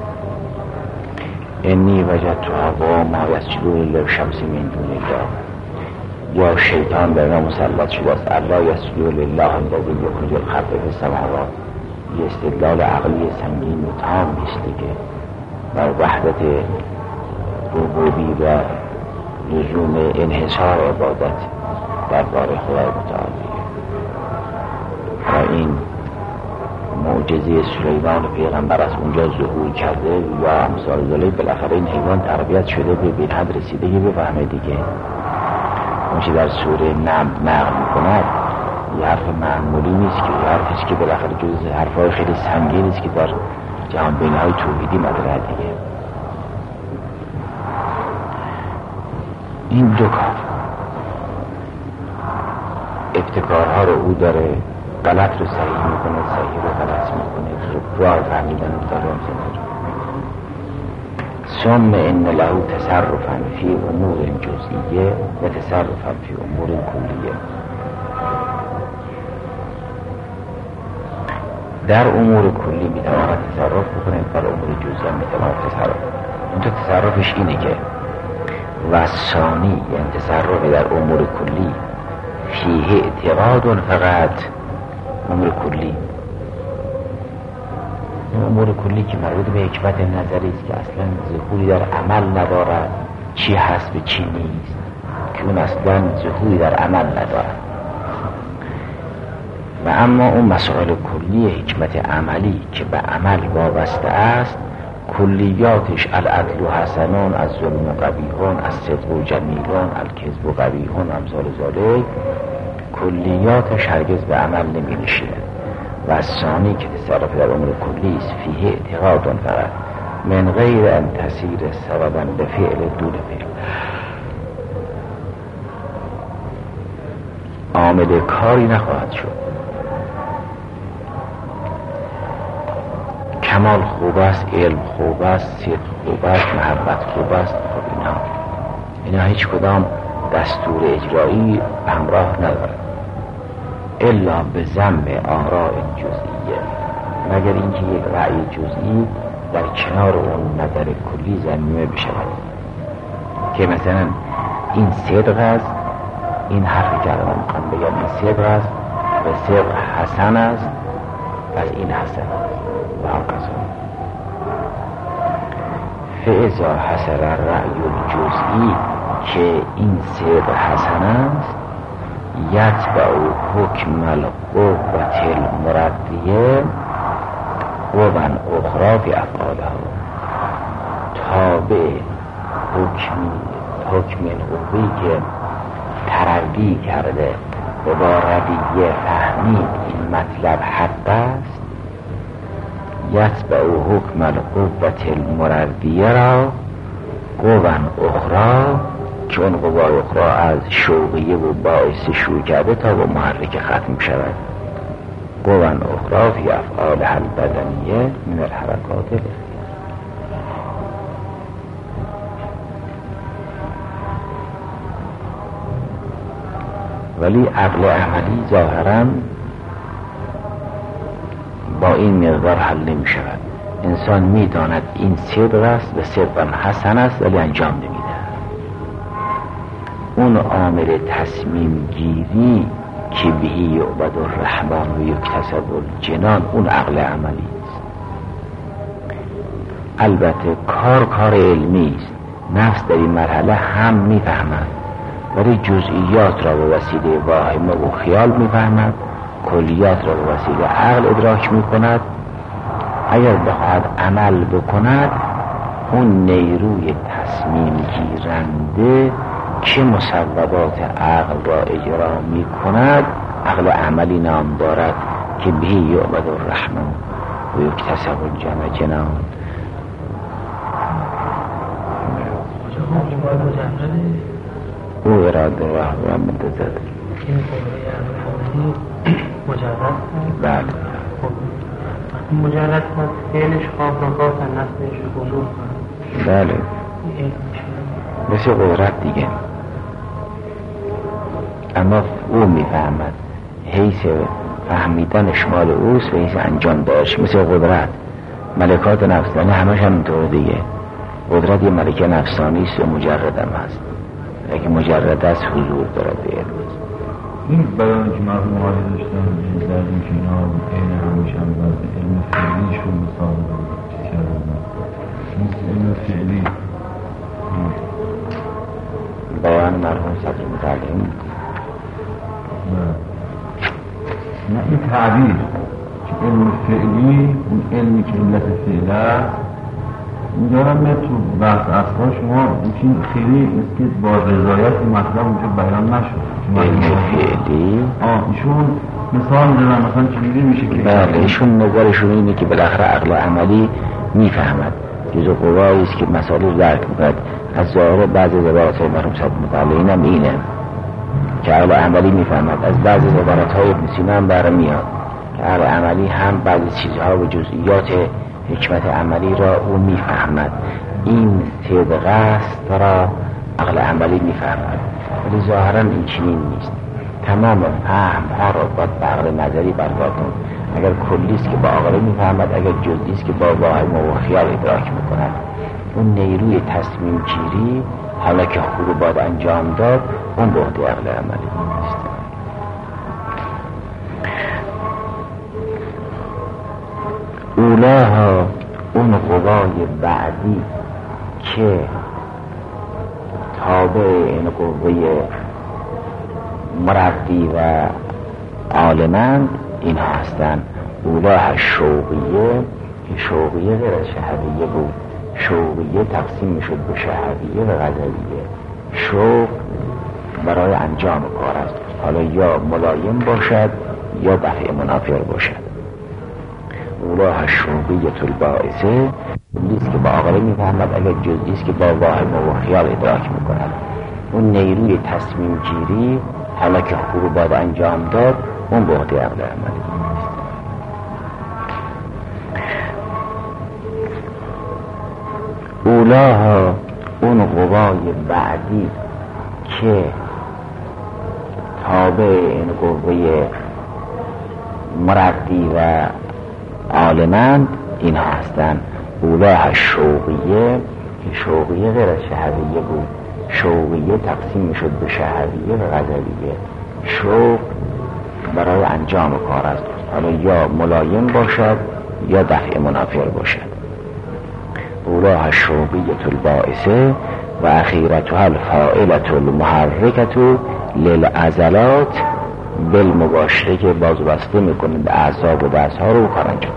A: انی وجدت اقواما یسجدون للشمس من دون الله. یا شیطان بر ما مسلط شده است الا یسجدوا لله الذی یخرج الخبء فی السماوات. یه استدلال عقلی سنگین و تام است دیگه بر وحدت ربوبی و لزوم انحصار عبادت دربار خدای متعالی. و این معجزه سلیمان پیغمبر از اونجا ظهور کرده یا امثال ذالک. بالاخره این حیوان تربیت شده به بین حد رسیده که بفهمه دیگه. اون چه در سوره نمل نقل میکند یه حرف معمولی نیست که یه حرفیست که بالاخره جز حرفای خیلی سنگین است که در جهان بینی های توحیدی مطرحه دیگه. این دو کار ابتکارها رو او داره، غلط رو صحیح میکنه، صحیح رو غلط میکنه، راه فهمیدن رو داره امزنه. ثم ان له تصرفا فی امور جزئیه و تصرفا فی امور کلیه. در امور کلی میتواند تصرف بکنه، در امور جزئی میتواند تصرف. اون تو تصرفش اینه که و ثانی یعنی تصرف در امور کلی فیه اعتقاد فقط امور کلی، امور کلی که مربوط به حکمت نظری است که اصلا ظهوری در عمل ندارد، چی هست به چی نیست، که اون اصلا ظهوری در عمل ندارد. و اما اون مسائل کلی حکمت عملی که به عمل وابسته است، کلیاتش العدل و حسنون، از ظلم و قبیحون، از صدق و جمیلون، الکذب و قبیحون، امثال ذالک، کلیاتش هرگز به عمل نمی نشیند. و از ثانی که تصرف در امور کلی است فیه اعتقاد فقط من غیر ان تسیر سببا به فعل دون فعل. عامل کاری نخواهد شد. کمال خوب است، علم خوب است، صدق خوب است، محبت خوب است. خب اینا اینا هیچ کدام دستور اجرایی همراه ندارد الا به ذم آراء جزئیه، مگر اینکه یک رأی جزئی در کنار اون نظر کلی ذمیمه بشود. که مثلا این صدق است، این حرفی که الان میخوام بگم این صدق است و صدق حسن است، پس این حسن است و هکذا. فاذا حصل الرأی الجزئی که این صدق حسن است، یتبع حکم القوة المردیه قوة اخرى فی افعالها، تابع حکم حکم القوی که ترقی کرده و با رویه فهمید این مطلب حق است، یتبع حکم القوة المردیه را قوة اخرى که اون قوه اخرى از شوقیه و باعث شروع کرده تا با محرک ختم شود. قوة اخرى فی افعالها البدنیه من الحرکات الاختیار. ولی عقل عملی ظاهرا با این مقدار حل نمی شود. انسان می داند این صدق است و صدق حسن است ولی انجام نمی ده. اون عامل تصمیم گیری که بهی یعبد الرحمن و یکتسب الجنان، اون عقل عملی است. البته کار کار علمی است. نفس در این مرحله هم می فهمد ولی جزئیات را به وسیله واهمه و خیال می فهمد، کلیات را به وسیله عقل ادراک می کند. اگر بخواهد عمل بکند، اون نیروی تصمیم گیرنده که مصوبات عقل را اجرا می کند عقل عملی نام دارد که بهی یعبد الرحمن و یکتسب الجنان جنان. او اراده راه و مدزد
F: مجرد
A: بله
F: مجرد از فعلش خواب را خواست نفسش بزرگ کنه.
A: بله مثل قدرت دیگه. اما او میفهمد حیث فهمیدن شمال اوست و حیث انجام داشت. مثل قدرت ملکات نفسانی همش هم اینطور دیگه. قدرت یه ملکه نفسانی است و مجرد هم هست، اگه مجرد است حضور دارد به علم.
D: این بیان که مرحوم آقای داشتن زدیم که اینا این همیشه هم باید علم فعلیشون مثال چیز کردن نیست. علم فعلی
A: بیان مرحوم صدر متعلم
D: نه این تعبیر که علم فعلی اون علمی که علت فعل است اینجا را میاد تو بحث اصلا شما این خیلی مثل که با رضایت مطلب اونجا بیان نشد.
A: علم فعلی
D: آه ایشون مثال میزنن مثلا چیزی میشه که
A: بله ایشون نظرشون اینه که بالاخره عقل عملی میفهمد جزء قوایی است که مسائل رو درک میکند. از ظاهر بعضی عبارات های مرحوم صاحب متعلقین هم اینه که عقل عملی میفهمد. از بعضی عبارات های ابن سینا هم برمیاد که عقل عملی هم بعضی چیزها و جزئیات حکمت عملی را او میفهمد. این طبق است را عقل عملی میفهمد، ولی ظاهرا این چنین نیست. تمام فهم ها را باید به عقل نظری برگردون. اگر کلیست که با عقل میفهمد، اگر جزئیست که با واهم و خیال ادراک میکند. اون نیروی تصمیم گیری حالا که خوب باید انجام داد اون به عهده عقل عملی نیست. اولاها اون قوای بعدی که تابع این قوه مربی و عالمند این هستند. اولاه شوقیه که شوقیه غیر از شهویه بود. شوقیه تقسیم میشد به شهویه و غضبیه. شوق برای انجام کار است، حالا یا ملایم باشد یا دفع منافر باشد. اولاه شوقیه الباعثه لیست که با عقل میفهمد، اگر جزئیست که با واهم و خیال ادراک میکند. اون نیروی تصمیم گیری حالا که خوب باید انجام داد اون به عهده عقل عملی نیست. اولاها اون قوای بعدی که تابع این قوه مربی و عالمند این هستند. اولاه شوقیه که شوقیه غیر از شهویه بود. شوقیه تقسیم میشد به شهویه و غضبیه. شوق برای انجام کار است، حالا یا ملایم باشد یا دفع منافر باشد. اولاه شوقیه الباعثه و اخیرتها الفاعلة المحرکة للعضلات بالمباشره که باز بسته میکنند اعصاب و دستها رو کار انجام.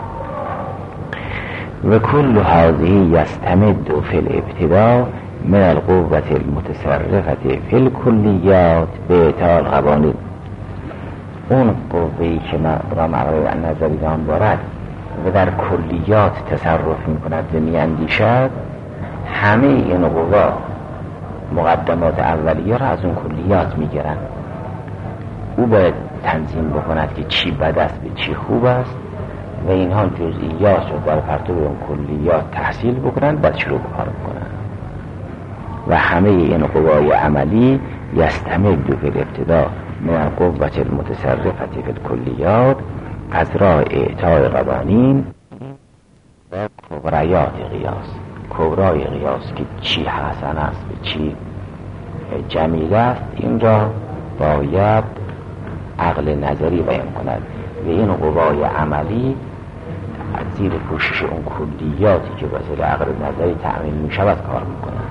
A: و کل هذه یستمد فی الابتداء من القوة المتصرفة فی الکلیات به اعطاء القوانین. اون قوهی که را مقرر نظری دان دارد و در کلیات تصرف میکند و میاندیشد، همه این قوا مقدمات اولیه را از اون کلیات میگیرند. او باید تنظیم بکند که چی بد است به چی خوب است و اینها جزئیات رو در پرتو اون کلیات تحصیل بکنند، بعد شروع کار بکنند. و همه این قوای عملی یستمد فی الابتداء من القوة المتصرفة فی الکلیات از راه اعطای قوانین و کبریات قیاس. کبرای قیاس که چی حسن است به چی جمیل است، این را باید عقل نظری بیان کند و این قوای عملی از زیر پوشش اون کلیاتی که وسیله عقل نظری تأمین می شود کار می کنند.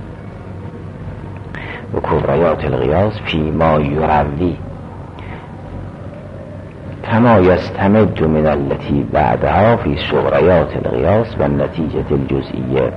A: و کبریات القیاس فی ما یروی کما یستمد من التي بعدها فی صغریات القیاس و نتیجه الجزئیه.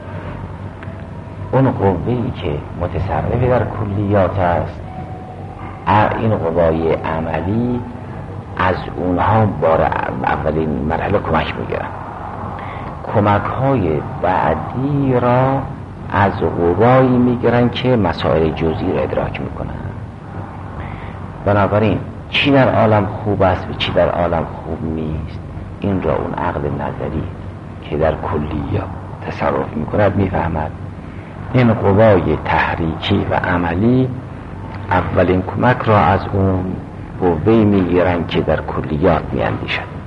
A: اون قوهی که متصرف در کلیات است، این قوای عملی از اونها بار اولین مرحله کمک میگیرن. کمک های بعدی را از قوایی میگیرن که مسائل جزئی را ادراک میکنن. بنابراین چی در عالم خوب است و چی در عالم خوب نیست، این را اون عقل نظری که در کلیات تصرف میکند میفهمد. این قوای تحریکی و عملی اولین کمک را از اون قوهی میگیرن که در کلیات میاندیشد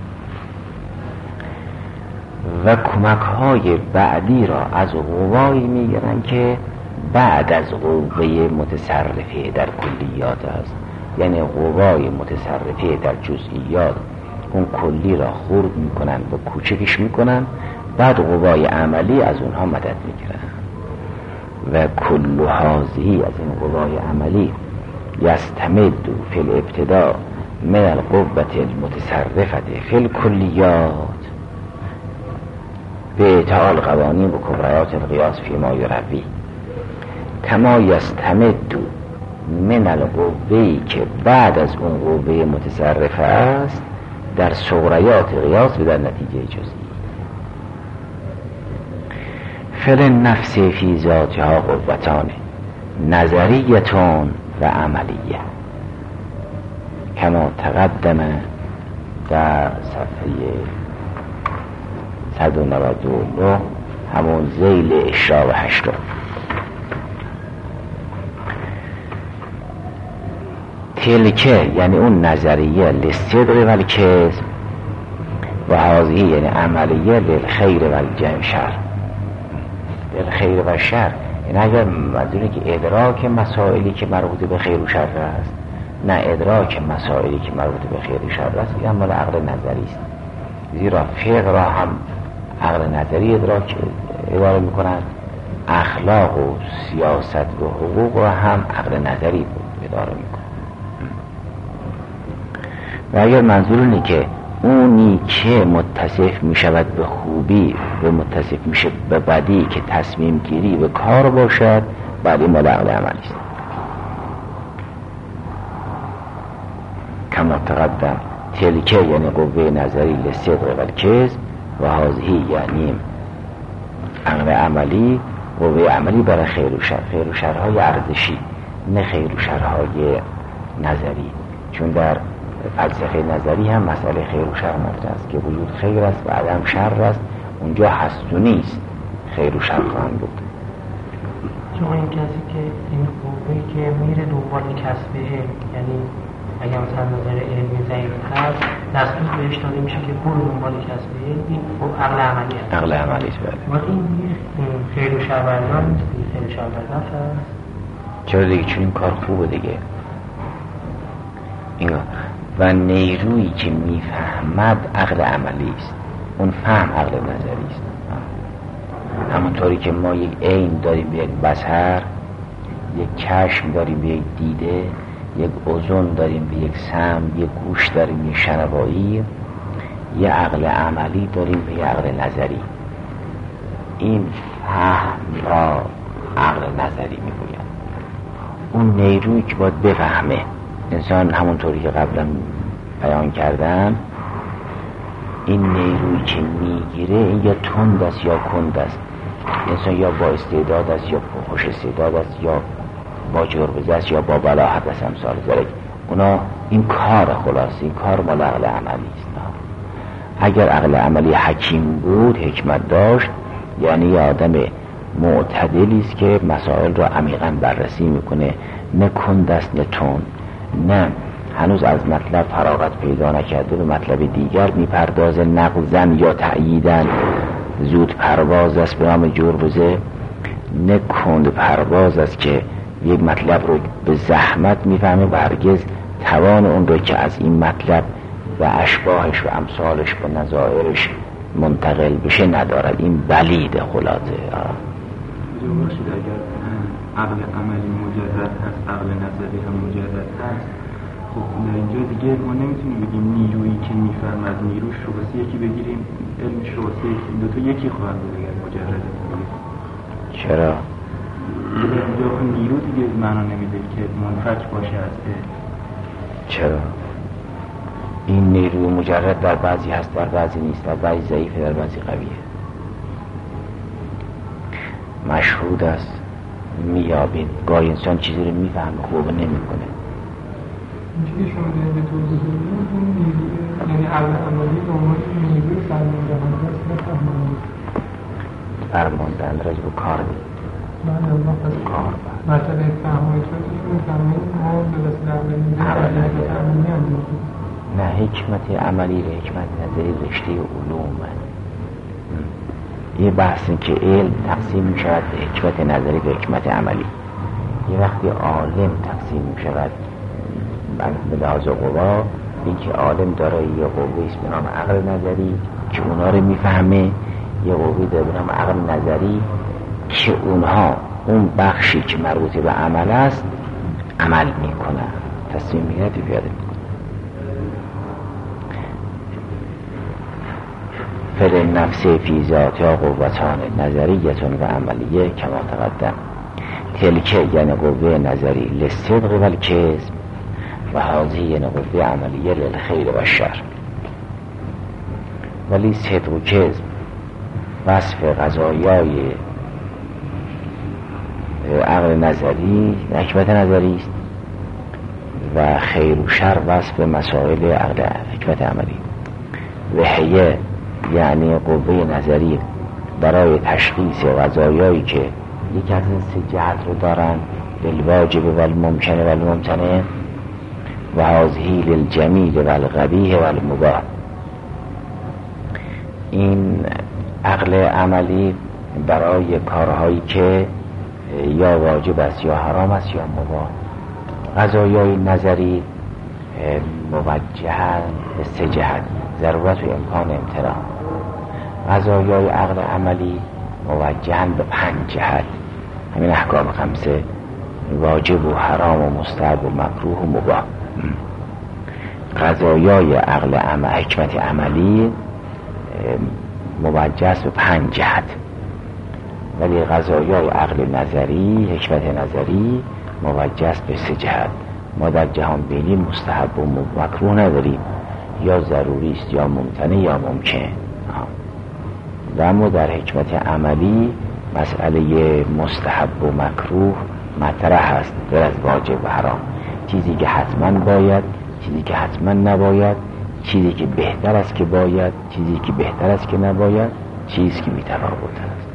A: و کمک های بعدی را از قوایی میگیرن که بعد از قوه متصرفه در کلیات است. یعنی قوای متصرفه در جزئیات اون کلی را خرد میکنن و کوچکش میکنن، بعد قوای عملی از اونها مدد میگیرن. و کل هذه از این قوای عملی یستمد فی الابتداء من القوة المتصرفة فی الکلیات به تعال قوانین و کبریات القیاس فی ما یروی کما یستمد من القوهی که بعد از اون قوه متصرفه است در صغریات قیاس و در نتیجه جزئی. فل نفس فی ذاتها قوتان نظریتون و عملیه کما تقدم در صفحه صد و نود و نه همون ذیل اشراق هشتم. تلکه یعنی اون نظریه للصدق و الکذب و هذه یعنی عملیه للخیر و الشر. للخیر و شر یعنی اگر منظوره که ادراک مسائلی که مربوط به خیر و شر است، نه ادراک مسائلی که مربوط به خیر و شر است، این مال عقل نظری است. زیرا فقه را هم عقل نظری ادراک اداره می کند، اخلاق و سیاست و حقوق را هم عقل نظری اداره می کند. و اگر منظور اینه که اونی که متصف می شود به خوبی و متصف می شود به بدی که تصمیم گیری و کار باشد، بعد این مال عقل عملی است. کما تقدم تلکه یعنی قوه نظری للصدق و الکذب و هذه یعنی عقل عملی، قوه عملی برای خیر و شر، خیر و شرهای ارزشی نه خیر و شرهای نظری. چون در فلسفه نظری هم مسئله خیر و شر مطرح است که وجود خیر است و عدم شر است، اونجا هست و نیست، خیر و شر خواهند بود.
F: شما این کسی که این قوهی که میره دنبال کسب علم، یعنی اگر مثلا نظر علمی ضعیف هست دستور بهش داده میشه که برو دنبال کسب علم، این عقل عملی است.
A: عقل عملی است.
F: بله. این خیر و شر بردار نیست، خیر و شر بردار هست.
A: چرا دیگه؟ چون این کار خوبه دیگه. این و نیرویی که میفهمد عقل عملی است، اون فهم عقل نظری است. همونطوری که ما یک عین داریم به یک بصر، یک چشم داریم به یک دیده، یک اذن داریم به یک سمع، یک گوش داریم به یک شنوایی، یک عقل عملی داریم به یک عقل نظری. این فهم را عقل نظری میگوید. اون نیرویی که باید بفهمه انسان، همونطوری که قبلا بیان کردم، این نیرویی که میگیره این یا تند است یا کند است. انسان یا با استعداد است یا خوش استعداد است، یا با جربزه است یا با بلاحت است، امثال ذلک. اونا این کار خلاص، این کار مال عقل عملی است. اگر عقل عملی حکیم بود، حکمت داشت، یعنی یه آدم معتدلی است که مسائل را عمیقاً بررسی میکنه، نه کند است نه تند، نه هنوز از مطلب فراغت پیدا نکرده به مطلب دیگر میپردازه، نقضن یا تأییدن، زود پرواز است به نام جربزه، نه کند پرواز است که یک مطلب رو به زحمت میفهمه و هرگز توان اون رو که از این مطلب و اشباهش و امثالش و نظائرش منتقل بشه ندارد. این بلید خلاصه.
E: باشید اگر عقل عملی مجرد هست، عقل نظری هم مجرد هست، خب در اینجا دیگه ما نمیتونیم بگیم نیرویی که میفهمد نیروش رو واسه یکی بگیریم، علمش رو واسه یکی، این دوتا یکی خواهد بود اگر مجرد بود.
A: چرا؟
E: اینجا نیرو دیگه معنا نمیده که منفک باشه از علم.
A: چرا؟ این نیروی مجرد در بعضی هست، در بعضی نیست، در بعضی ضعیفه، در بعضی قویه. مشهود است، میابین. گاهی انسان چیزی رو میفهمه خوب نمیکنه.
B: اینجوری شما دارید به توضیح دارید اون نیروی، یعنی عقل عملی به عنوان نیروی فرماندهنده است، نه فهمانده.
A: فرماندهنده راجع به کار دید.
B: بله، الله پس
A: کار
B: مرتبه فهمایی شدید میفهمید ما به وسیله عقل نظری در عملی انجام دید.
A: نه، حکمت عملی و حکمت نظری رشته علومه. یه بحثی که علم تقسیم می شود به حکمت نظری و حکمت عملی. یه وقتی عالم تقسیم می شود به لحاظ قوا، این که عالم داره یه قوه است به نام عقل نظری که اونا رو می فهمه، یه قوه داره به نام عقل نظری که اونها اون بخشی که مربوط به عمل است عمل میکنن، تصمیم میگیرن پیاده میکنن. فعل نفس فی ذاتها قوتان نظریه و عملیه کما تقدم. تلکه یعنی قوه نظری للصدق و الکذب و هذه یعنی قوه عملیه للخیر و الشر. ولی صدق و کذب وصف قضایای عقل نظری حکمت نظری است و خیر و شر وصف مسائل عقل حکمت عملی. وحیه یعنی قوه نظری برای تشخیص قضایایی که یک از این سه جهت رو دارن، للواجب و الممکن و الممتنع و هذه للجمیل و القبیح و المباح. این عقل عملی برای کارهایی که یا واجب است یا حرام است یا مباح. قضایای نظری موجهن به سه جهت، ضرورت و امکان امتناع. قضایای عقل عملی موجهن به پنج جهت، همین احکام خمسه، واجب و حرام و مستحب و مکروه و مباح. قضایای عقل عمل حکمت عملی موجه است به پنج جهت، ولی قضایای عقل نظری حکمت نظری موجه است به سه جهت. ما در جهان بینی مستحب و مکروه نداریم، یا ضروری است یا ممتنع یا ممکن. و اما در حکمت عملی مسئله مستحب و مکروه مطرح است، غیر از واجب و حرام. چیزی که حتما باید، چیزی که حتما نباید، چیزی که بهتر است که باید، چیزی که بهتر است که نباید، چیزی که میتفاوت است.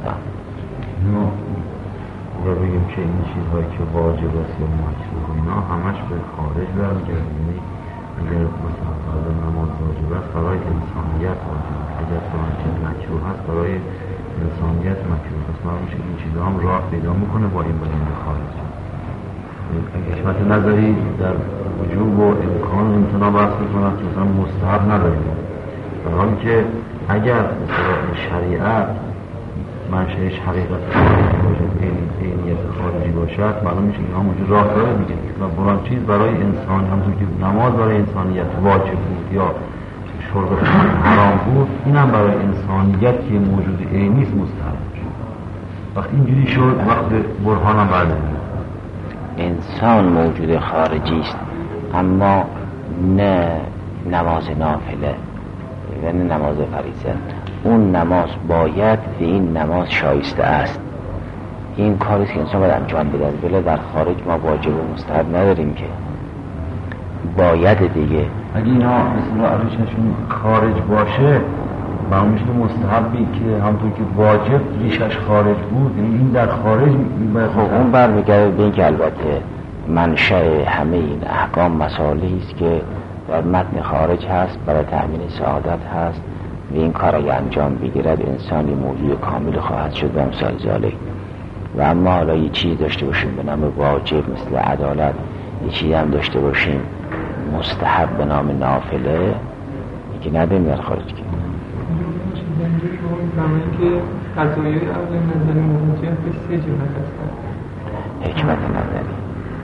D: یا بگیم که این چیزهایی که واجب است یا مکروه اینا همش به خارج برمیگرده. یعنی اگر مثلا فرض نماز واجب است برای انسانیت واجب است، اگر فلان چیز مکروه است برای انسانیت مکروه است. معلوم میشه این چیزها هم راه پیدا میکنه با این بدن به خارج. حکمت نظری در وجوب و امکان امتناع بحث میکنه که مثلا مستحب نداریم، در حالی که اگر مثلا شریعت منشأش حقیقت خارجی باشد، عینیت خارجی باشد، معلوم میشه اینها موجود راه داره دیگه. و بران چیز برای انسان همونطور که نماز برای انسانیت واجب بود یا شرب حرام بود، این هم برای انسانیت که موجود عینی است مستحب شد. وقتی اینجوری شد وقت برهان هم بعد
A: انسان موجود خارجی است، اما نه نماز نافله و نه نماز فریضه. اون نماز باید و این نماز شایسته است. این کاری که انسان باید انجام بده. بله در خارج ما واجب و مستحب نداریم که باید دیگه.
D: اگه اینا مثلا عروششون خارج باشه معلوم میشه مستحبی که همونطور که واجب ریشش خارج بود، این در خارج
A: خب اون برمیگرده به این که البته منشأ همه این احکام مسائلی است که در متن خارج هست، برای تأمین سعادت هست و این کار اگه انجام بگیرد انسانی موجود کامل خواهد شد و امثال ذالک. و اما حالا یه چیز داشته باشیم به نام واجب مثل عدالت، یه چیز هم داشته باشیم مستحب به نام نافله، یکی نداریم در خارج که
B: اینجوری که اون زمانی که قضایای عقل نظری موجه به سه جهت هستن.
A: حکمت نظری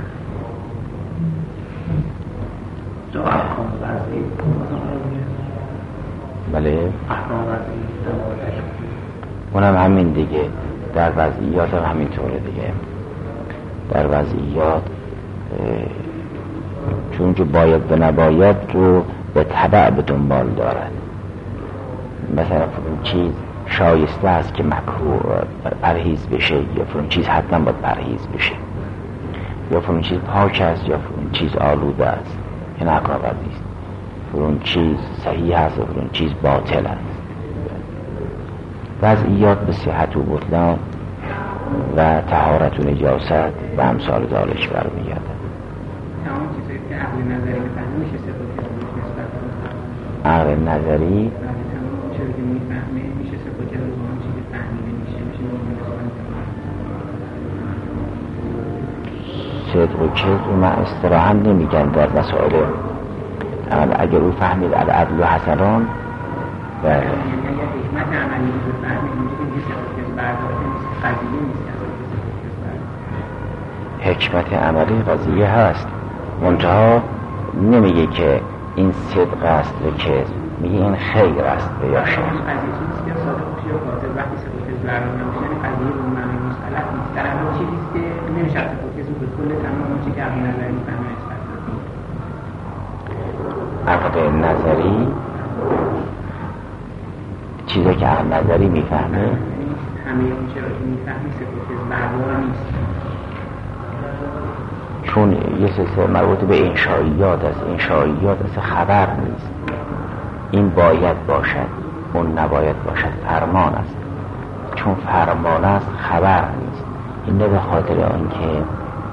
C: دو احکام وضعی
A: بله
C: احکام وضعی
A: اونم همین دیگه. در وضعیات هم همین طوره دیگه. در وضعیات چون که باید به نباید رو به تبع به دنبال دارد. مثلا فلان چیز شایسته است که مکروه پرهیز بشه، یا فلان چیز حتما باید پرهیز بشه، یا فلان چیز پاک است یا فلان چیز آلوده است. این احکام وضعی است. فلان چیز صحیح است و فلان چیز باطل است. وضعیات به صحت و بطلان و طهارت و نجاست و امثال ذالک برمیگردد.
C: تمام چیزایی که عقل نظری میفهمه میشه صفات نسبت به
A: عقل نظری
C: تمام چیزی که میفهمه میشه صفات رو با اون چیزی فهمیده میشه میشه
A: صدق و کذب من اصطلاحاً نمیگن در مسائل اگر او فهمید العدل و حسنان و
C: یعنی اگر حکمت عملی رو بفهمید میشه که صفات برداشته نیست، قضیه نیست.
A: حکمت عملی قضیه هست، منتها نمیگه که این صدق است و کذب، میگه این خیر است و یا شر.
C: قضیه چیزی که صادق باشه یا کاذب، وقتی صدق کذب برنامه نمیشه قضیه به معنی مسئلت نیست. در واقع چیزی که نمیشه صدق کذب به کل تمام اون چیزی که عقل نظری میفهمه نسبت به
A: عقل نظری چیزی که عقل نظری میفهمه
C: همه اون چرا که میفهمی صدق کذب بردار نیست،
A: چون یه سلسله مربوط به انشائیات است. انشائیات است، خبر نیست. این باید باشد، اون نباید باشد، فرمان است. چون فرمان است خبر نیست. این نه به خاطر آنکه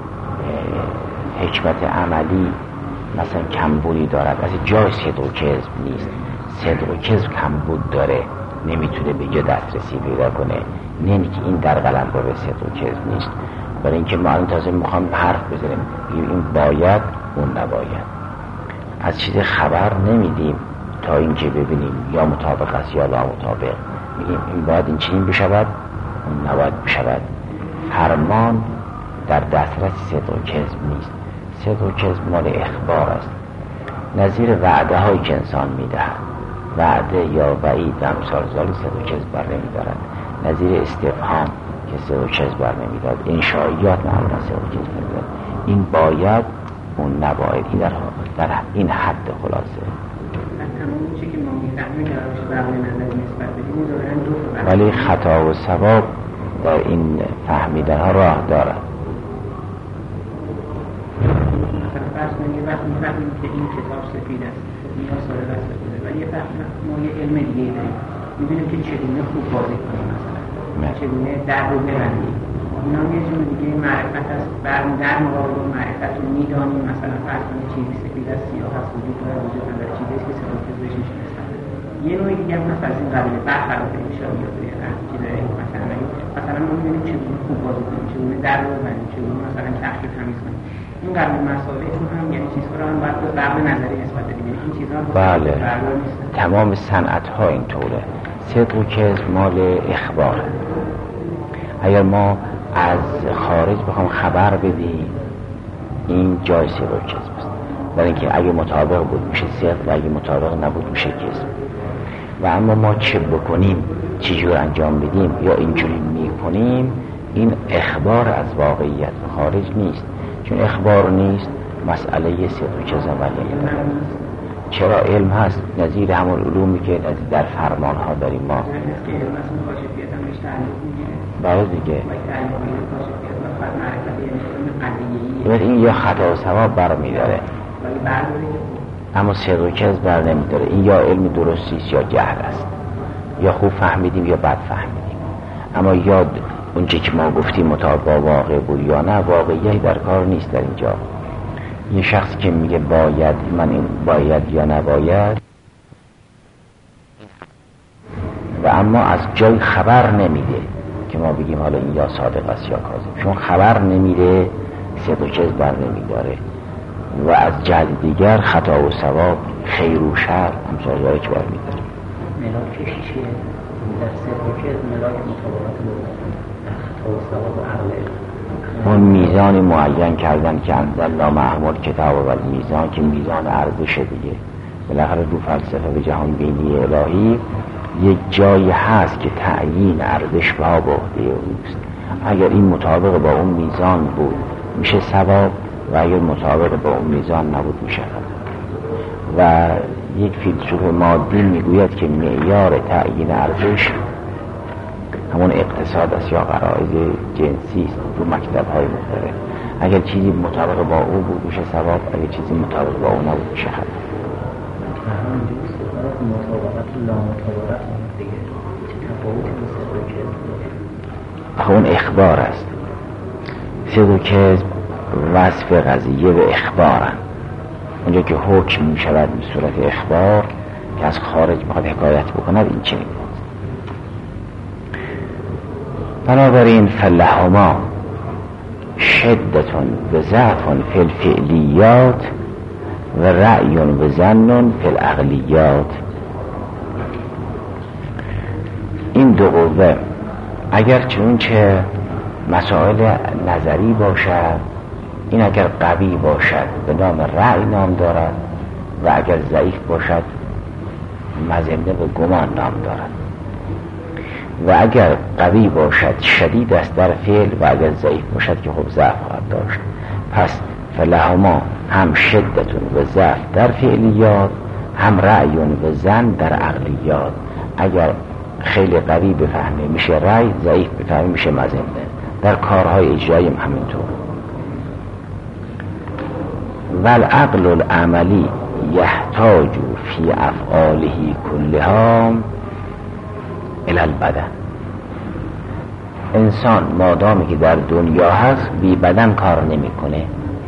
A: حکمت عملی مثلا کمبودی دارد، از جای صدق و کذب نیست. صدق و کذب کمبود داره، نمیتونه به جا دسترسی پیدا کنه. نه اینکه این در قلمرو به صدق و کذب نیست، برای اینکه ما الان تازه میخوام حرف بزنیم، این باید اون نباید. از چیز خبر نمیدیم تا اینکه ببینیم یا مطابق است یا لا مطابق. میگیم این باید این چنین بشود، اون نباید بشود. فرمان در دسترس صدق و کذب نیست. صدق و کذب مال اخبار است، نظیر وعده هایی که انسان میدهد. وعده یا وعید و امثال ذالک صدق و کذب بر نمیدارد. نظیر استفهام که صدق و کذب بر نمیداد. انشائیات معمولا صدق و کذب نمیداد. این باید اون نباید. این در, در این حد خلاصه.
C: تمام چیزی که ما میفهمیم که روش بقیه نظر نسبت بدیم دارن دو تا،
A: ولی خطا و صواب در این فهمیدن ها راه دارد.
C: مثلا فرض کنید وقتی میفهمیم که این کتاب سفید است، این ساده است سفیده، ولی یه فهم ما یه علم دیگه داریم، میدونیم که چگونه خوب بازی کنیم، مثلا چگونه در رو ببندیم. اینا یه جور دیگه معرفت است. برم در مقابل معرفت رو میدانیم، مثلا فرض کنید چیزی سفید است، سیاه است، وجود داره، وجود نداره، چیزی است که صدق و کذبش میشناسن. یه نوعی دیگه هم هست از این قبیله برخلاف انشائیات چیزای مثلا مثلا ما می‌بینیم چگونه خوب بازی کنیم، چگونه در رو ببندیم، چگونه مثلا تخریب تمیز کنیم. این قبیل مسائل چون هم یعنی چیزها رو هم باید به بقیه نظری نسبت بدیم. یعنی این چیزها
A: بله، تمام صنعت‌ها اینطوره. صدق و کذب مال اخباره. اگر ما از خارج بخوام خبر بدیم، این جای صدق و کذب است. برای اینکه اگه مطابق بود میشه صدق و اگه مطابق نبود میشه کذب. و اما ما چه بکنیم، چه جور انجام بدیم یا اینجوری میکنیم، این اخبار از واقعیت خارج نیست. چون اخبار نیست، مسئله صدق و کذب ولی چرا علم هست، نظیر همون علومی که در فرمان ها داریم ما. برای دیگه این یا خطا و صواب بر میداره، اما صدق و کذب بر نمیداره. این یا علم درستیست یا جهل است، یا خوب فهمیدیم یا بد فهمیدیم. اما یاد اونچه که ما گفتیم مطابق با واقع بود یا نه، واقعیت در کار نیست در اینجا. یه شخصی که میگه باید، من این باید یا نباید، و اما از جای خبر نمیده که ما بگیم حالا این یا صادق است یا کاذب. چون خبر نمیده، صدق و کذب بر نمیداره. و از جهت دیگر خطا و صواب، خیر و شر همسال داره که بر میداره.
F: ملاک شیشه در صدق و کذب ملاک مطابقت در خطا و صواب و عقل.
A: اون میزان معین کردن که انزلنا معهم کتاب و میزان که میزان ارزش دیگه. بالاخره رو فلسفه به جهان بینی الهی یک جایی هست که تعیین ارزش به ها به عهده اوست. اگر این مطابق با اون میزان بود میشه ثواب، و اگر مطابق با اون میزان نبود میشه خطا. و یک فیلسوف مادی میگوید که معیار تعیین ارزش همون اقتصاد است یا غرایز جنسی است رو مکتب های مختلف. اگر چیزی مطابق با او بود میشه ثواب، اگر چیزی مطابق با او نبود میشه خطا. آخه اون اخبار است. صدق و کذب وصف قضیه به اخبارن. اونجا که حکم می شود به صورت اخبار که از خارج میخواد حکایت بکند، این چنین بود. بنابراین فلهما شدتون و ضعفون فی الفعلیات و رأیون و ظنون فی العقلیات. این دو قوه اگر چون چه مسائل نظری باشد این اگر قوی باشد به نام رأی نام دارد و اگر ضعیف باشد مظنه و گمان نام دارد. و اگر قوی باشد شدید است در فعل و اگر ضعیف باشد که خب ضعف خواهد داشت. پس فلهما هم شدتون و ضعف در فعلیات، هم رأیون و زن در عقلیات. اگر خیلی قوی بفهمه میشه رأی، ضعیف بفهمه میشه مظنه. در کارهای اجرایی هم همینطور. والعقل العملی یحتاج فی افعاله کلها الی البدن. انسان مادامی که در دنیا هست بی بدن کار نمیکنه.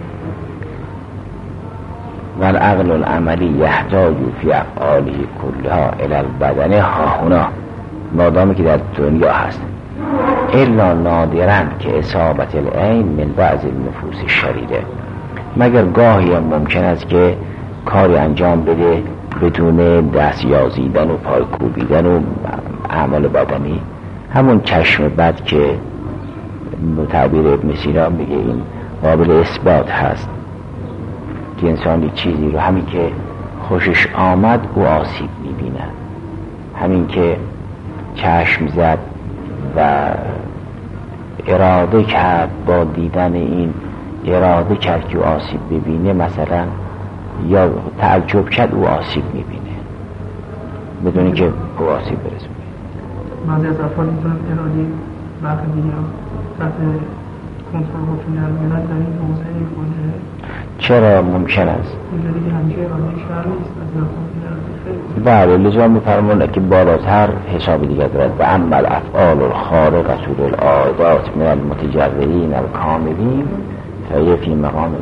A: والعقل العملی یحتاج فی افعاله کلها الی البدن ها هنا، مادامی که در دنیا هست، الا نادرا که اصابت العین من بعض النفوس الشریره، مگر گاهی ممکن است که کاری انجام بده بدون دست یازیدن و پای کوبیدن و اعمال بدنی. همون چشم بد که تعبیر ابن سینا میگه این قابل اثبات هست که انسانی چیزی رو همین که خوشش آمد او آسیب میبینه، همین که چشم زد و اراده کرد با دیدن این اراده کرد که او آسیب ببینه، مثلا یا تعجب کرد او آسیب میبینه بدون که او آسیب برسونه.
B: بعضی از افعال میتونن ارادی برخی دیگه تحت کنترل حکم میاد در این حوزه خونه. چرا ممکن است؟ اینجا دیگه همیشه اراده شهر نیست از بله، لزوم میفرمونه که بالاتر حساب دیگه دارد. و اما الافعال الخارقه للعادات من المتجردین الکاملین فهی فی مقام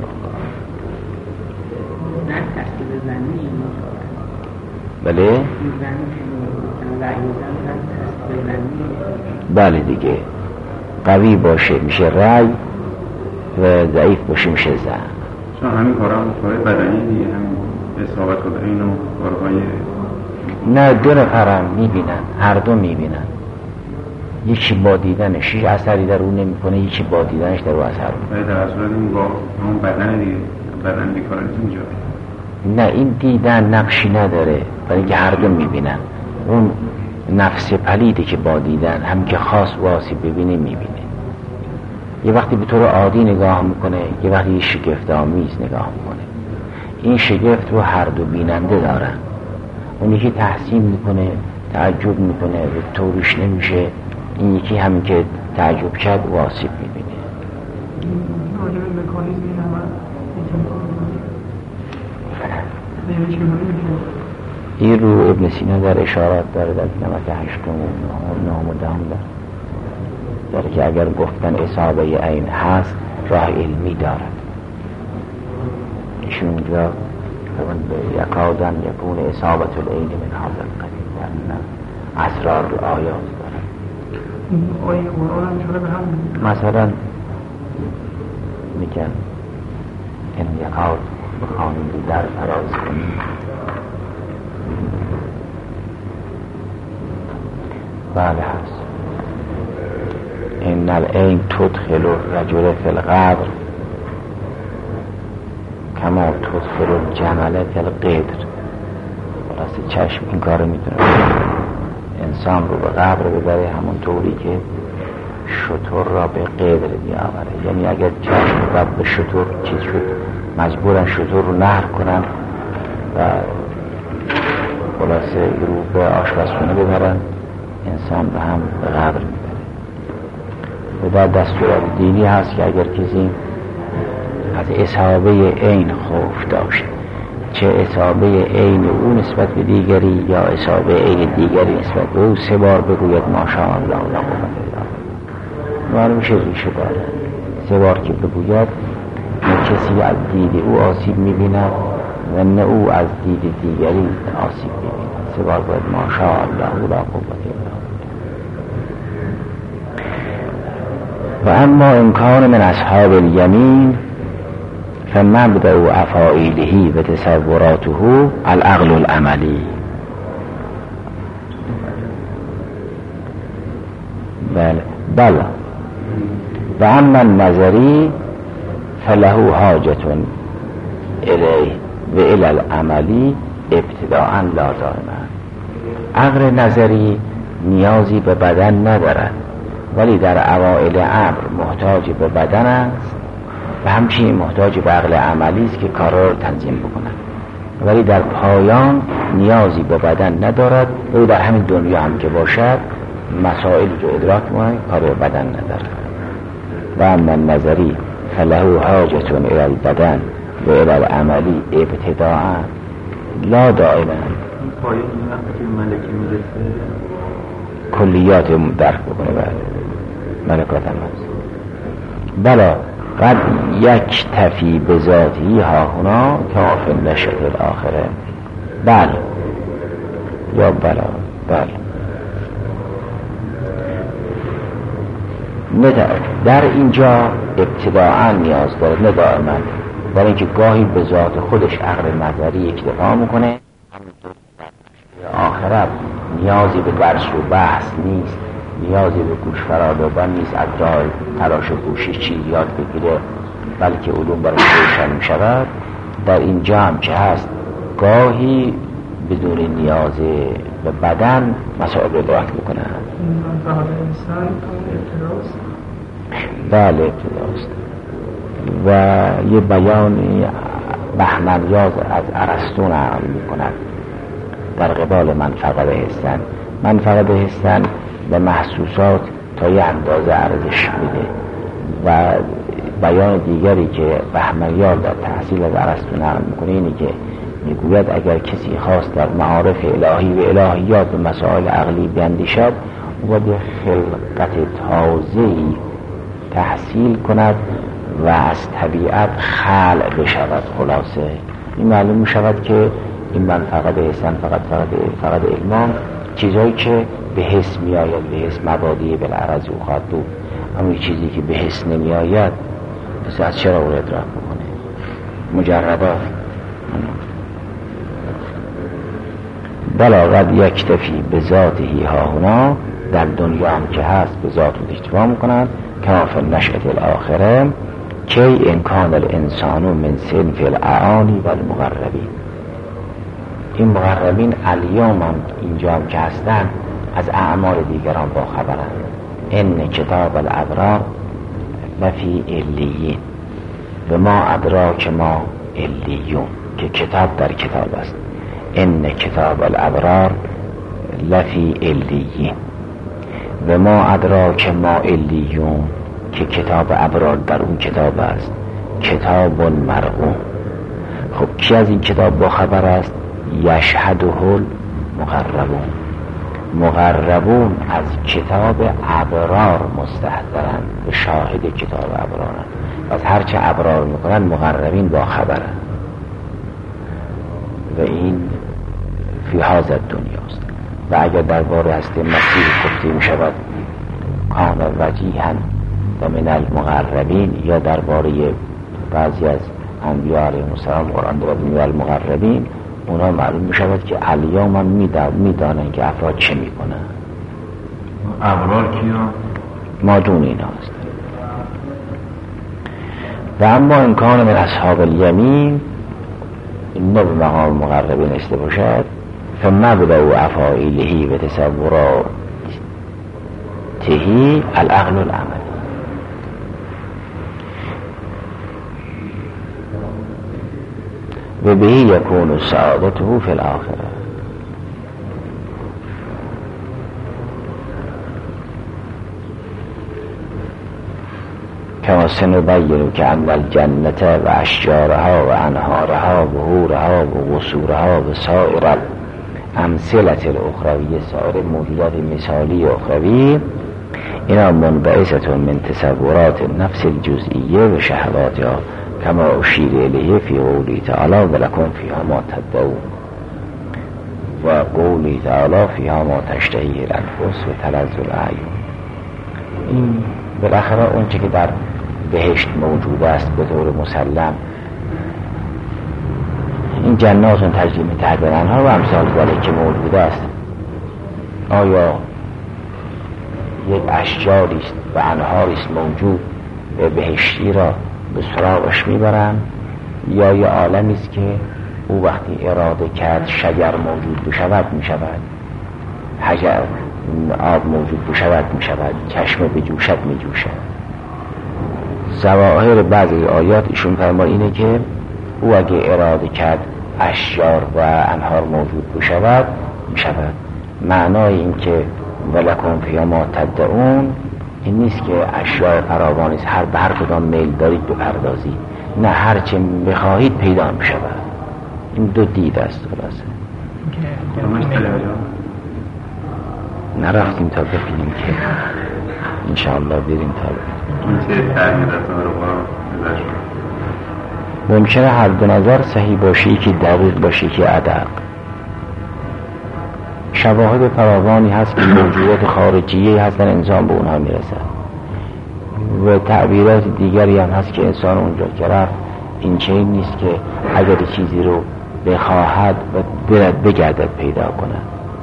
B: بله بله دیگه قوی باشه میشه رأی و ضعیف باشه میشه زن.
E: چون همین کارها هم کارهای بدنی دیگه، همین اصابت و این و کارهای
A: نه دو نفرم میبینن، هر دو میبینن. یکی با دیدنش هیچ اثری در اون نمیکنه، یکی با دیدنش در اون اثر میکنه.
E: در اصل این با همون بدن دیگه، بدن بیکاره اینجا.
A: نه این دیدن نقشی نداره، برای اینکه هر دو میبینن. اون نفس پلیده که با دیدن هم که خاص و آسیب ببینه میبینه. یه وقتی به طور عادی نگاه میکنه، یه وقتی یه شگفت آمیز نگاه میکنه. این شگفت رو هر دو بیننده دارن. اون یکی تحسین میکنه، تعجب میکنه و طورش نمیشه. این یکی همین که تعجب کرد و آسیب میبینه. این رو ابن سینا در اشارات داره در نمک هشتم و نهم و دهم داره که اگر گفتن اصابه عین هست راه علمی دارد. ایشون اونجا یکادن یکون اصابت العین من هذا القبیل در اسرار آیات دارد.
B: آیه قرآن هم شده به هم
A: مثلا میگن این یکاد بخوانیم در فراز کنیم. بله هست. این العین تدخل الرجل فی القبر کما تدخل الجمل فی القدر. خلاصه چشم این کار میتونه انسان رو به قبر ببره همون طوری که شتر را به قدر بیاوره. یعنی اگر چشم بد به شتر چیز شد مجبورن شتر رو نهر کنن و خلاصه رو به آشپزخونه ببرن، انسان رو هم به قبر میبره. و در دستورات دینی هست که اگر کسی از اصابه عین خوف داشت، چه اصابه عین او نسبت به دیگری یا اصابه عین دیگری نسبت به او، سه بار بگوید ماشاءالله لا قوت الا بالله. معلوم شه ریشه داره. سه بار که بگوید نه کسی از دید او آسیب میبیند و نه او از دید دیگری آسیب میبیند. سه بار باید ماشاءالله لا قوت الا بالله. و اما امکان من اصحاب الیمین فمبدأ افاعیله و تصوراته العقل العملی. بله بله. و اما النظری فله حاجتون الیه و الی العملی ابتداء لا دائما. عقل نظری نیازی به بدن ندارد ولی در اوائل امر محتاج به بدن است و همچنین محتاج به عقل عملی است که کارا رو تنظیم بکنند، ولی در پایان نیازی به بدن ندارد و در همین دنیا هم که باشد مسائل رو ادراک می‌کنه، کار به بدن ندارد. و اما نظری فله حاجتون الی البدن و الی العملی ابتداء لا دائما.
E: این پایان این وقتی که ملکی میرسه
A: کلیات درک بکنه، بله ملکات هم هست. بلا قد یک تفی به ذاتی ها هنا کاف نشد الاخره. بله یا بلا بله در اینجا ابتداعا نیاز داره، نه دائما، برای اینکه گاهی به ذات خودش عقل نظری اکتفا میکنه، آخرت نیازی به درس و بحث نیست، نیازی به گوش فرادادن نیست، از راه تلاش و کوشش چیز یاد بگیره، بلکه علوم برای روشن میشود. در اینجا هم که هست گاهی بدون نیاز به بدن مسائل رو ادراک میکنه. بله ابتداست. و یه بیانی بهمنیاز از ارسطو نقل میکند در قبال منفقه بهستن. منفقه بهستن به محسوسات تا یه اندازه ارزش میده. و بیان دیگری که بهمنیاز در تحصیل از ارسطو نقل میکنه اینه که میگوید اگر کسی خواست در معارف الهی و الهیات به مسائل عقلی بیندیشد و به خلقت تازه‌ای تحصیل کند و از طبیعت خلق بشود. خلاصه این معلوم میشود که این منفقه به حسن فقط فقط فقط علمان چیزایی که به حس می آید، به حس مبادی بالعرض او خواهد بود، اما چیزی که به حس نمی آید مثل از چرا او ادراک بکنه؟ مجردات. بلاغت یکتفی به ذاتی ها هنا، در دنیا هم که هست به ذات رو اکتفا میکنن. کاف نشأت الاخره کی انکان الانسان من صنف الاعانی و المقربین. این مقربین الیوم هم اینجا هم که هستن از اعمال دیگران با خبرند. ان کتاب الابرار لفی علیین و ما ادراک ما علیون، که کتاب در کتاب است. ان کتاب الابرار لفی علیین و ما ادراک ما علیون، که کتاب ابرار در اون کتاب است. کتاب مرقوم. خب کی از این کتاب با خبر است؟ یشهده المقربون. مقربون از کتاب ابرار مستحضرن، به شاهد کتاب ابرارن. از هرچه ابرار میکنن مقربین با خبرن. و این فی هذا دنیاست. و اگر درباره هستی مسیح گفته می شود کان وجیها و من المقربین، یا درباره بعضی از انبیاء علیهم السلام قرآن دارد من المقربین، اونا معلوم می شود که الیوم هم می دانن که افراد چه می کنن.
D: ابرار کیا؟
A: ما دون این هست. و اما امکان من اصحاب الیمین نه به مقام مقربین است باشد، فمبدأ افاعیله و تصوراته العقل العمل. و به یکون سعادته فی الاخره. کما سنبین که ان الجنت و اشجارها و انهارها و حورها و قصورها و سائر امثلت الاخروی، سائر موجودات مثالی اخروی، اینا منبعثت من تصورات نفس الجزئیه و شهواتها کما اشیر الیه فی قولی تعالی ولکم فیها ما تدعون، و قولی تعالی فیها ما تشتهی الانفس و تلذ الاعین. این بالاخره اون چه که در بهشت موجود است به طور مسلم، این جنات تجری من تحتها الانهار و امثال ذلک که موجود است. آیا یک اشجاری است و انهاری است موجود و بهشتی را به سراغش میبرن، یا یه عالمی است که او وقتی اراده کرد شجر موجود بشود میشود، حجر آب موجود بشود میشود، چشم بجوشد میجوشد. ظواهر بعضی آیات ایشون فرمای اینه که او اگه اراده کرد اشجار و انهار موجود بشود میشود. معنای این که ولکم فیها ما تدعون این نیست که اشیاء فراوان است، هر بر کدام میل دارید بپردازید، نه هر چه بخواهید پیدا می شود. این دو دید است. خلاصه نرفتیم تا ببینیم که انشاءالله بریم تا ببینیم. ممکنه هر دو نظر صحیح باشه، که دقیق باشه که ادق. شواهد فراوانی هست که موجودات خارجیه هستن، انسان به اونها میرسد، و تعبیرات دیگری هم هست که انسان اونجا که رفت این چنین نیست که اگر چیزی رو بخواهد و برد بگردد پیدا کند،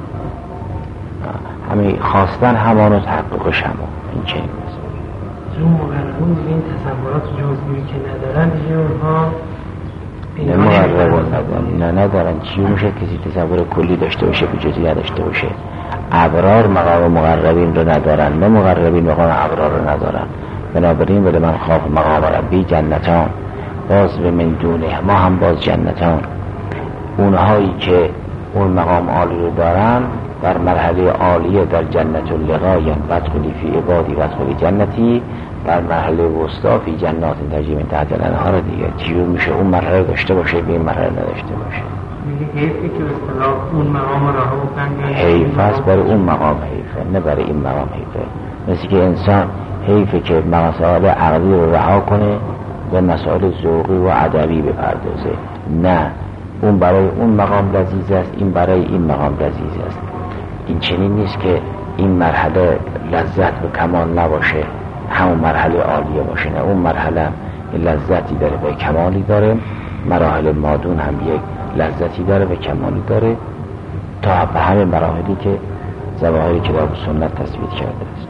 A: همه خواستن همان و تحققش همان. این چنین نیست.
F: چون مقربون این تصورات جزئی که ندارن دیگه اونها
A: نه مقربون ندارن، نه ندارن. چی میشه کسی تصور کلی داشته باشه به جزئی نداشته باشه؟ ابرار مقام مقربین رو ندارن، نه مقربین مقام ابرار رو ندارن. بنابراین ولی من خواف مقام ربی جنتان، باز به من دونه ما هم باز جنتان. اونهایی که اون مقام عالی رو دارن در مرحله عالیه در جنت اللقا، یعنی بدخلی فی عبادی بدخلی جنتی، در مرحله وسطا فی جنات تجری من تحت الانهار. دیگه چیو میشه اون مرحله داشته باشه به این مرحله نداشته باشه؟
F: حیفی که اصطلاح اون مقام راه بکنن،
A: حیف است برای اون مقام حیفه، نه برای این مقام حیفه. مثل که انسان حیفه که مسائل عقلی رو رها کنه به مسائل ذوقی و ادبی بپردازه. نه، اون برای اون مقام لذیذ است، این برای این مقام لذیذ است. این چنین نیست که این مرحله لذت به کمال نباشه همون مرحله عالیه باشه، نه، اون مرحله لذتی داره و کمالی داره. مراحل مادون هم یک لذتی داره و کمالی داره، تا به همه مراحلی که ظواهری که در سنت تثبیت کرده است.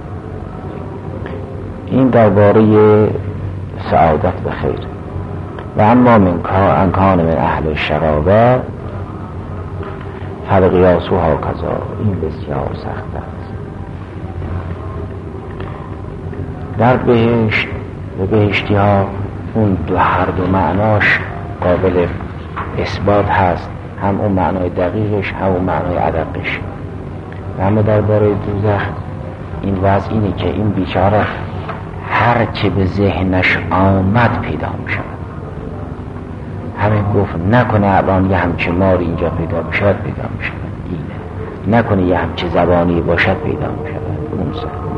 A: این درباره سعادت و خیر. و اما من کان من اهل شقاوه فالقیاس و هاکذا، این بسیار سخت است. در بهشت و بهشتی ها اون دو هر دو معناش قابل اثبات هست، هم اون معنای دقیقش هم اون معنای ادقش. و اما درباره دوزخ این وضع اینه که این بیچاره هر چه به ذهنش آمد پیدا می شود. همین گفت نکنه الان یه همچه ماری اینجا پیدا بشد پیدا می شود، اینه نکنه یه همچه زبانی باشد پیدا می شود، اون سر